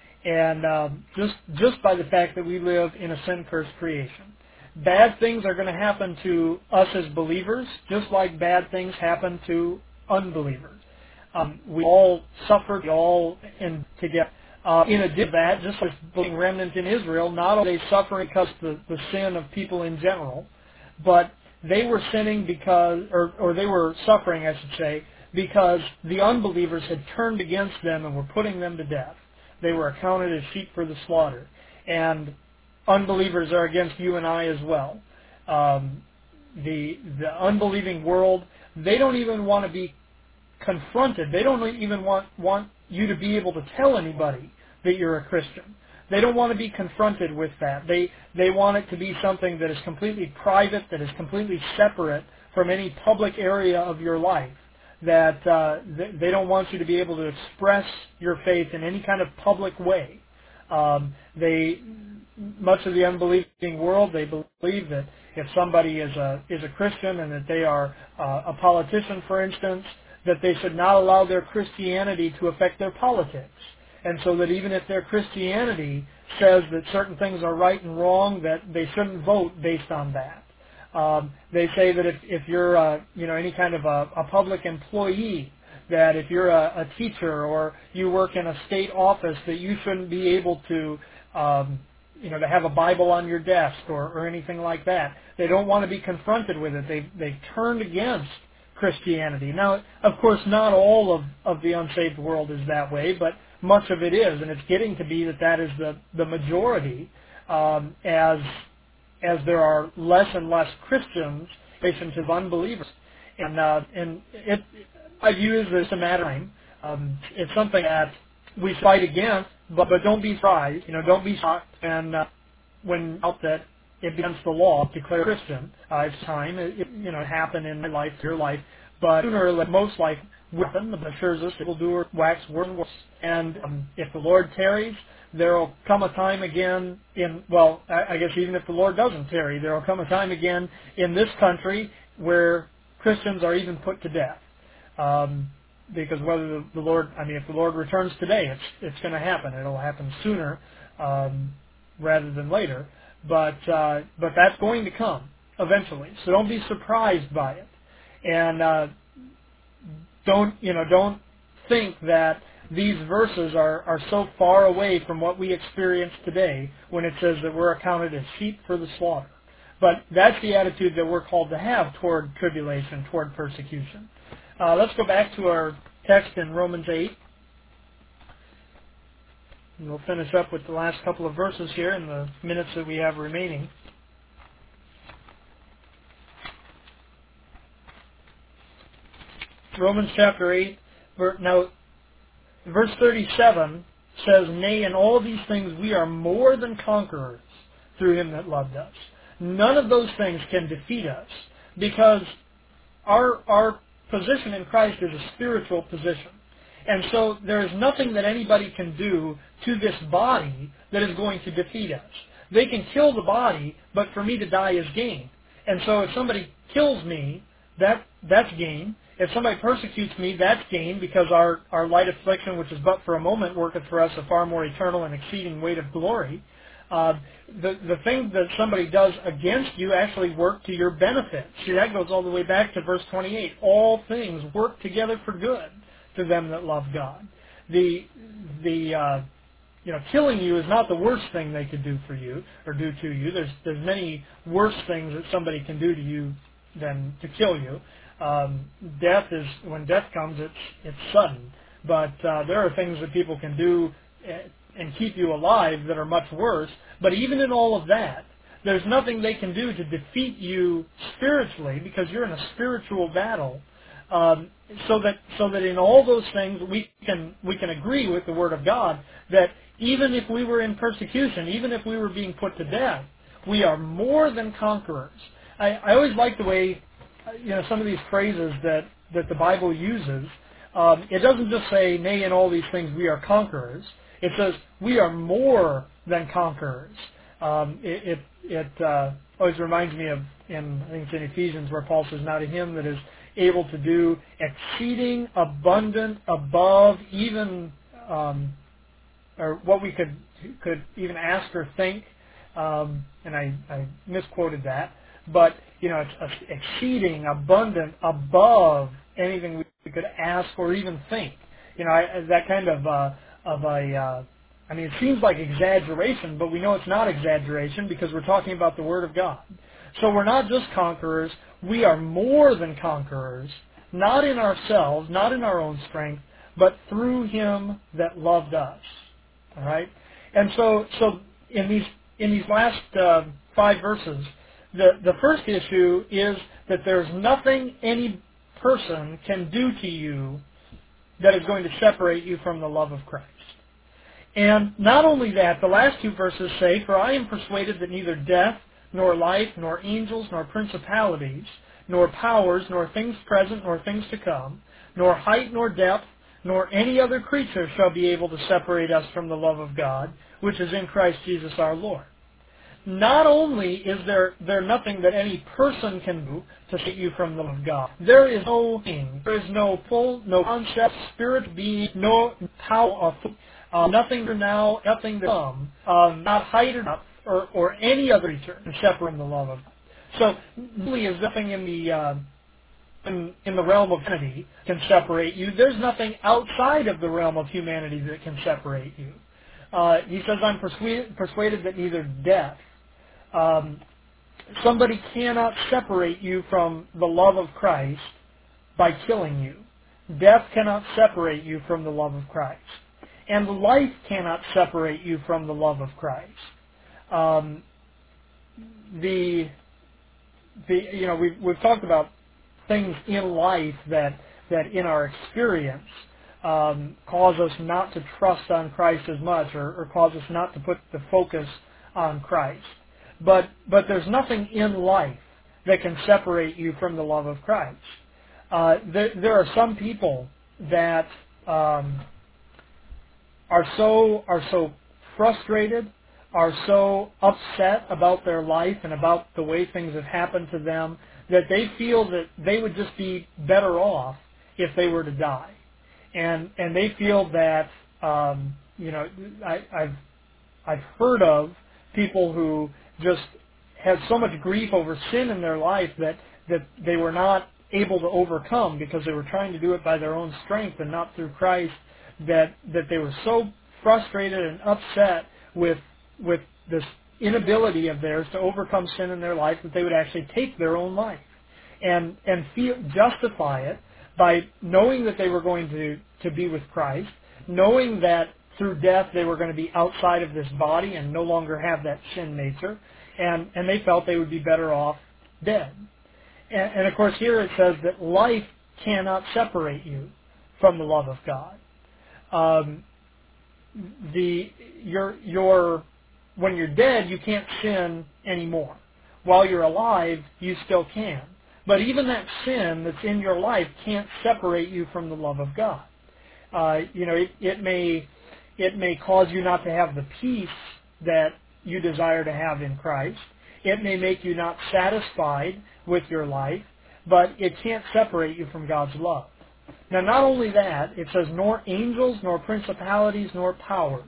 And um, just just by the fact that we live in a sin-cursed creation. Bad things are going to happen to us as believers, just like bad things happen to unbelievers. Um, we all suffer, we all in together. Uh, in addition to that, just as being remnant in Israel, not only they suffering because of the, the sin of people in general, but they were sinning because, or, or they were suffering, I should say, because the unbelievers had turned against them and were putting them to death. They were accounted as sheep for the slaughter. And unbelievers are against you and I as well. Um, the the unbelieving world, they don't even want to be confronted. They don't even want, want you to be able to tell anybody that you're a Christian. They don't want to be confronted with that. They they want it to be something that is completely private, that is completely separate from any public area of your life. That uh, th- they don't want you to be able to express your faith in any kind of public way. Um, they much of the unbelieving world, they believe that if somebody is a is a Christian and that they are uh, a politician, for instance, that they should not allow their Christianity to affect their politics. And so that even if their Christianity says that certain things are right and wrong, that they shouldn't vote based on that. Um, they say that if, if you're uh, you know any kind of a, a public employee, that if you're a, a teacher or you work in a state office, that you shouldn't be able to um, you know to have a Bible on your desk or, or anything like that. They don't want to be confronted with it. They they've turned against Christianity. Now, of course, not all of, of the unsaved world is that way, but much of it is, and it's getting to be that that is the, the majority um, as as there are less and less Christians patients of unbelievers. And uh, and it, I view it as a matter of time. Um, it's something that we fight against, but, but don't be surprised. You know, don't be shocked and uh, when out that it becomes the law to declare Christian. Uh, it's time. It, it, you know, it happened in my life, your life, but sooner or later, most likely will happen. The Bible assures us it will do wax worse and worse. And um, if the Lord tarries, there will come a time again in, well, I, I guess even if the Lord doesn't tarry, there will come a time again in this country where Christians are even put to death. Um, because whether the, the Lord, I mean, if the Lord returns today, it's it's going to happen. It'll happen sooner um, rather than later. but uh, but that's going to come eventually. So don't be surprised by it, and uh, don't you know don't think that these verses are, are so far away from what we experience today when it says that we're accounted as sheep for the slaughter. But that's the attitude that we're called to have toward tribulation, toward persecution. Uh, let's go back to our text in Romans eight. And we'll finish up with the last couple of verses here in the minutes that we have remaining. Romans chapter eight. Now, verse thirty-seven says, "Nay, in all these things we are more than conquerors through him that loved us." None of those things can defeat us because our our position in Christ is a spiritual position. And so there is nothing that anybody can do to this body that is going to defeat us. They can kill the body, but for me to die is gain. And so if somebody kills me, that that's gain. If somebody persecutes me, that's gain, because our, our light affliction, which is but for a moment, worketh for us a far more eternal and exceeding weight of glory. Uh, the the thing that somebody does against you actually work to your benefit. See, that goes all the way back to verse twenty-eight. All things work together for good to them that love God. The the uh, you know killing you is not the worst thing they could do for you or do to you. There's there's many worse things that somebody can do to you than to kill you. Um, death is when death comes, it's it's sudden. But uh, there are things that people can do and keep you alive that are much worse. But even in all of that, there's nothing they can do to defeat you spiritually, because you're in a spiritual battle. Um, so that so that in all those things we can we can agree with the Word of God that even if we were in persecution, even if we were being put to death, we are more than conquerors. I, I always like the way you know some of these phrases that, that the Bible uses. Um, it doesn't just say, "Nay, in all these things we are conquerors." It says we are more than conquerors. Um, it it, it uh, always reminds me of, in I think it's in Ephesians, where Paul says, "Now to him that is able to do exceeding abundant above even um, or what we could could even ask or think." Um, and I, I misquoted that, but you know, it's exceeding abundant above anything we could ask or even think. You know, I, that kind of uh, of a, uh, I mean, it seems like exaggeration, but we know it's not exaggeration because we're talking about the Word of God. So we're not just conquerors, we are more than conquerors, not in ourselves, not in our own strength, but through Him that loved us. All right? And so, so in these in these last uh, five verses, the, the first issue is that there's nothing any person can do to you that is going to separate you from the love of Christ. And not only that, the last two verses say, "For I am persuaded that neither death, nor life, nor angels, nor principalities, nor powers, nor things present, nor things to come, nor height, nor depth, nor any other creature shall be able to separate us from the love of God, which is in Christ Jesus our Lord." Not only is there, there nothing that any person can do to save you from the love of God, there is no thing, there is no pull, no concept, spirit, being, no power, uh, nothing for now, nothing to come, uh, not height or depth, or, or any other creature can separate from the love of God. So, really is nothing in the uh, in, in the realm of humanity can separate you. There's nothing outside of the realm of humanity that can separate you. Uh, he says, "I'm persuaded, persuaded that neither death," Um, somebody cannot separate you from the love of Christ by killing you. Death cannot separate you from the love of Christ. And life cannot separate you from the love of Christ. Um, the, the, you know, we've, we've talked about things in life that, that in our experience um, cause us not to trust on Christ as much, or, or cause us not to put the focus on Christ. But but there's nothing in life that can separate you from the love of Christ. Uh, there, there are some people that um, are so are so frustrated, are so upset about their life and about the way things have happened to them, that they feel that they would just be better off if they were to die, and and they feel that um, you know I, I've I've heard of people who just had so much grief over sin in their life that that they were not able to overcome because they were trying to do it by their own strength and not through Christ, that that they were so frustrated and upset with with this inability of theirs to overcome sin in their life that they would actually take their own life and and feel justify it by knowing that they were going to to be with Christ, knowing that through death they were going to be outside of this body and no longer have that sin nature, and and they felt they would be better off dead. And, and of course here it says that life cannot separate you from the love of God. Um, the your your when you're dead, you can't sin anymore. While you're alive, you still can. But even that sin that's in your life can't separate you from the love of God. Uh, you know, it, it may it may cause you not to have the peace that you desire to have in Christ. It may make you not satisfied with your life, but it can't separate you from God's love. Now, not only that, it says, nor angels, nor principalities, nor powers.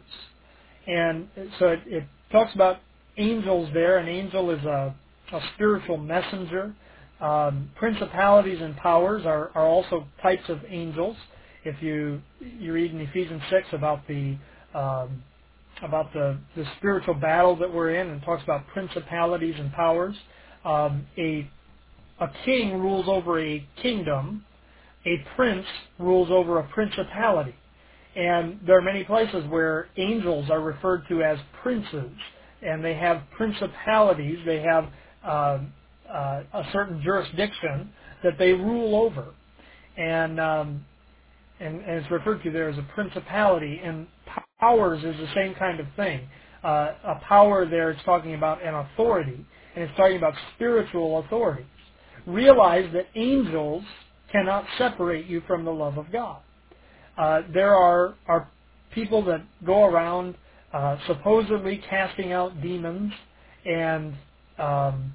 And so it, it talks about angels there. An angel is a, a spiritual messenger. Um, principalities and powers are, are also types of angels. If you you read in Ephesians six about the um, about the, the spiritual battle that we're in, and talks about principalities and powers, um, a a king rules over a kingdom. A prince rules over a principality. And there are many places where angels are referred to as princes, and they have principalities. They have uh, uh, a certain jurisdiction that they rule over, and, um, and and it's referred to there as a principality. And powers is the same kind of thing. Uh, a power there is talking about an authority, and it's talking about spiritual authorities. Realize that angels cannot separate you from the love of God. Uh, there are, are people that go around uh, supposedly casting out demons, and um,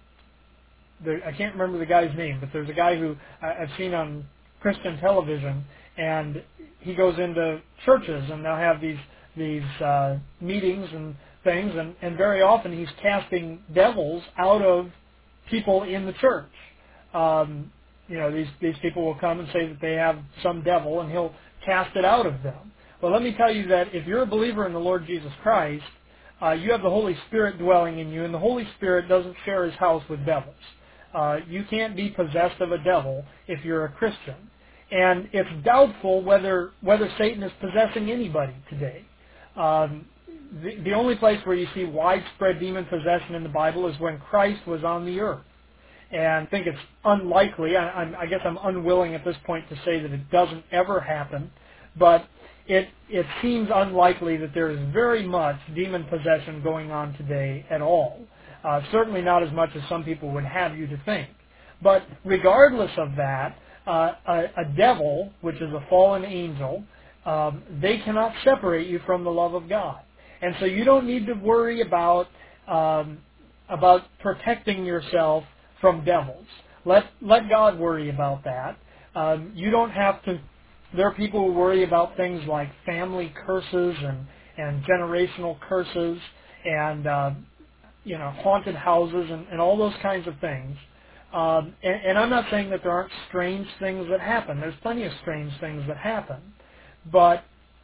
there, I can't remember the guy's name, but there's a guy who I, I've seen on Christian television, and he goes into churches, and they'll have these these uh, meetings and things, and, and very often he's casting devils out of people in the church. Um, you know, these these people will come and say that they have some devil, and he'll cast it out of them. Well, let me tell you that if you're a believer in the Lord Jesus Christ, uh, you have the Holy Spirit dwelling in you, and the Holy Spirit doesn't share his house with devils. Uh, you can't be possessed of a devil if you're a Christian. And it's doubtful whether whether Satan is possessing anybody today. Um, the, the only place where you see widespread demon possession in the Bible is when Christ was on the earth. And I think it's unlikely, I, I'm, I guess I'm unwilling at this point to say that it doesn't ever happen, but it, it seems unlikely that there is very much demon possession going on today at all. Uh, certainly not as much as some people would have you to think. But regardless of that, uh, a, a devil, which is a fallen angel, um, they cannot separate you from the love of God. And so you don't need to worry about um, about protecting yourself from devils. Let let God worry about that. Um, you don't have to. There are people who worry about things like family curses and and generational curses and uh, you know haunted houses and, and all those kinds of things. Um, and, and I'm not saying that there aren't strange things that happen. There's plenty of strange things that happen, but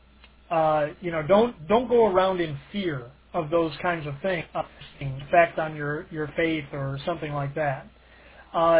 uh, you know don't don't go around in fear of those kinds of things, effect on your your faith or something like that. Uh,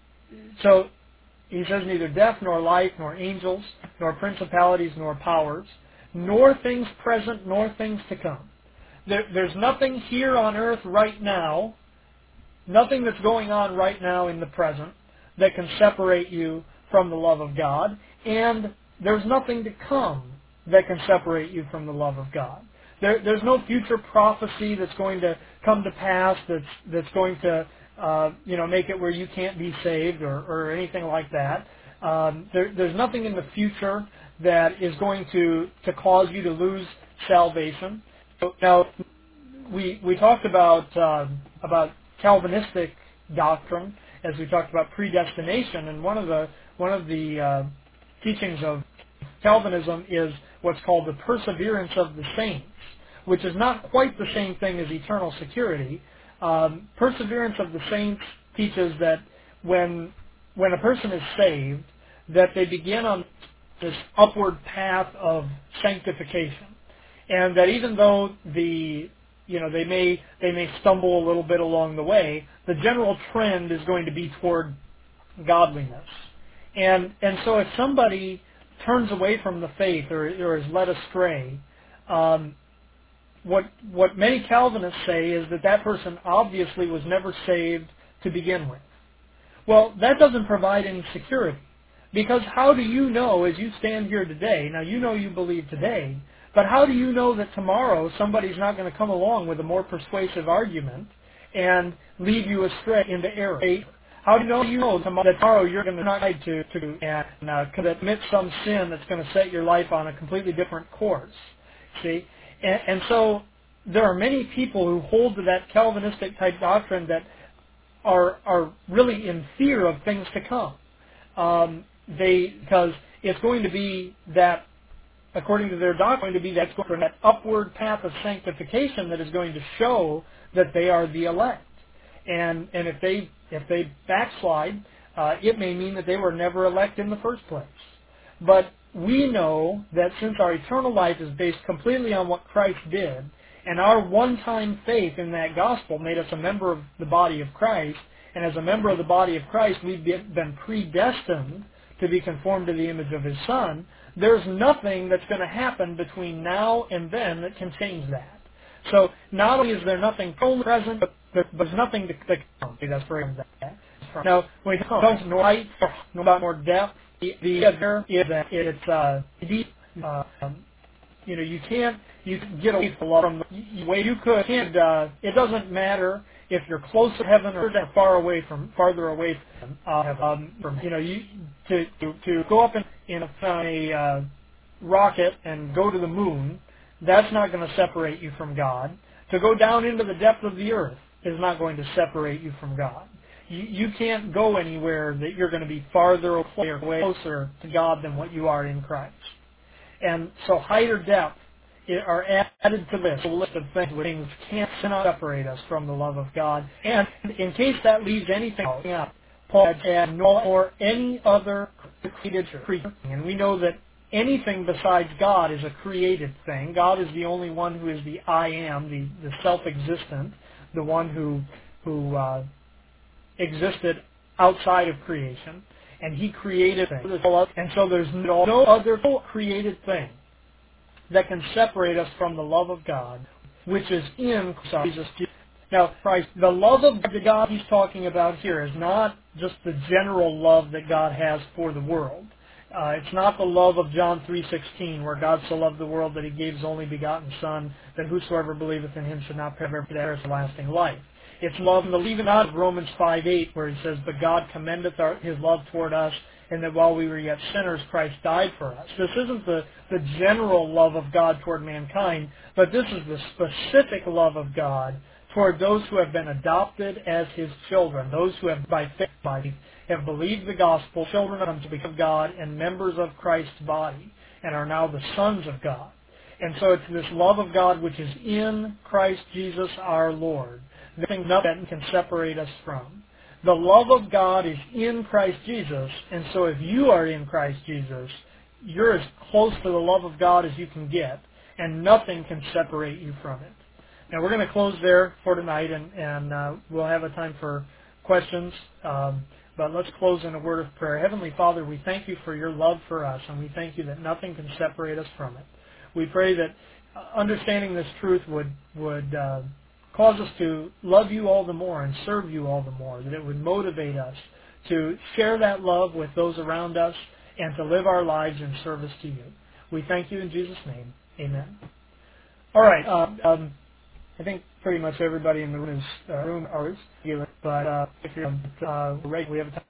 so he says neither death nor life nor angels nor principalities nor powers nor things present nor things to come. There, there's nothing here on earth right now, nothing that's going on right now in the present that can separate you from the love of God, and there's nothing to come that can separate you from the love of God. There, there's no future prophecy that's going to come to pass that's that's going to uh, you know make it where you can't be saved or, or anything like that. Um, there, there's nothing in the future that is going to, to cause you to lose salvation. So now we we talked about uh, about Calvinistic doctrine as we talked about predestination, and one of the one of the uh, teachings of Calvinism is what's called the perseverance of the saints. which is not quite the same thing as eternal security. Um, perseverance of the saints teaches that when when a person is saved, that they begin on this upward path of sanctification, and that even though the you know they may they may stumble a little bit along the way, the general trend is going to be toward godliness. And and so if somebody turns away from the faith or, or is led astray, um, what what many Calvinists say is that that person obviously was never saved to begin with. Well, that doesn't provide any security. Because how do you know, as you stand here today, now you know you believe today, but how do you know that tomorrow somebody's not going to come along with a more persuasive argument and lead you astray into error? How do you know you know tomorrow, that tomorrow you're going to try to, to and, uh, commit some sin that's going to set your life on a completely different course? See? And, and so there are many people who hold to that Calvinistic type doctrine that are are really in fear of things to come. Um, they because it's going to be that, according to their doctrine, going to be that, that upward path of sanctification that is going to show that they are the elect. And and if they if they backslide, uh, it may mean that they were never elect in the first place. But we know that since our eternal life is based completely on what Christ did, and our one-time faith in that gospel made us a member of the body of Christ, and as a member of the body of Christ, we've been predestined to be conformed to the image of His Son, there's nothing that's going to happen between now and then that can change that. So not only is there nothing present, but there's nothing to, to come. That's for that. Now, when we talk no height, no about more depth, the, the there is that it's uh, deep. Uh, um, you know, you can't you can get away from the way you could. And uh, it doesn't matter if you're close to heaven or far away from farther away from uh, um, from you know you to to, to go up in, in a, a uh, rocket and go to the moon. That's not going to separate you from God. To go down into the depth of the earth is not going to separate you from God. You, you can't go anywhere that you're going to be farther away or closer to God than what you are in Christ. And so height or depth are added to this list of things where things can't cannot separate us from the love of God. And in case that leaves anything out, Paul adds no or any other created creature. And we know that anything besides God is a created thing. God is the only one who is the I am, the, the self-existent, the one who who uh, existed outside of creation, and He created things. And so there's no, no other created thing that can separate us from the love of God, which is in Jesus. Now, Christ, the love of the God He's talking about here is not just the general love that God has for the world. Uh, it's not the love of John three sixteen, where God so loved the world that He gave His only begotten Son, that whosoever believeth in Him should not perish but have everlasting life. It's love in the leaving out of Romans five eight, where He says, "But God commendeth our, His love toward us, and that while we were yet sinners, Christ died for us." This isn't the, the general love of God toward mankind, but this is the specific love of God toward those who have been adopted as His children, those who have by faith by faith, have believed the gospel, children of to become God, and members of Christ's body, and are now the sons of God. And so it's this love of God which is in Christ Jesus our Lord. Nothing nothing can separate us from. The love of God is in Christ Jesus, and so if you are in Christ Jesus, you're as close to the love of God as you can get, and nothing can separate you from it. Now we're going to close there for tonight, and, and uh, we'll have a time for questions. Um, but let's close in a word of prayer. Heavenly Father, we thank You for Your love for us, and we thank You that nothing can separate us from it. We pray that uh, understanding this truth would would uh, cause us to love You all the more and serve You all the more, that it would motivate us to share that love with those around us and to live our lives in service to You. We thank You in Jesus' name. Amen. All right. Um, um, I think pretty much everybody in the room is uh, room ours, but uh, if you're uh, right, we have a time.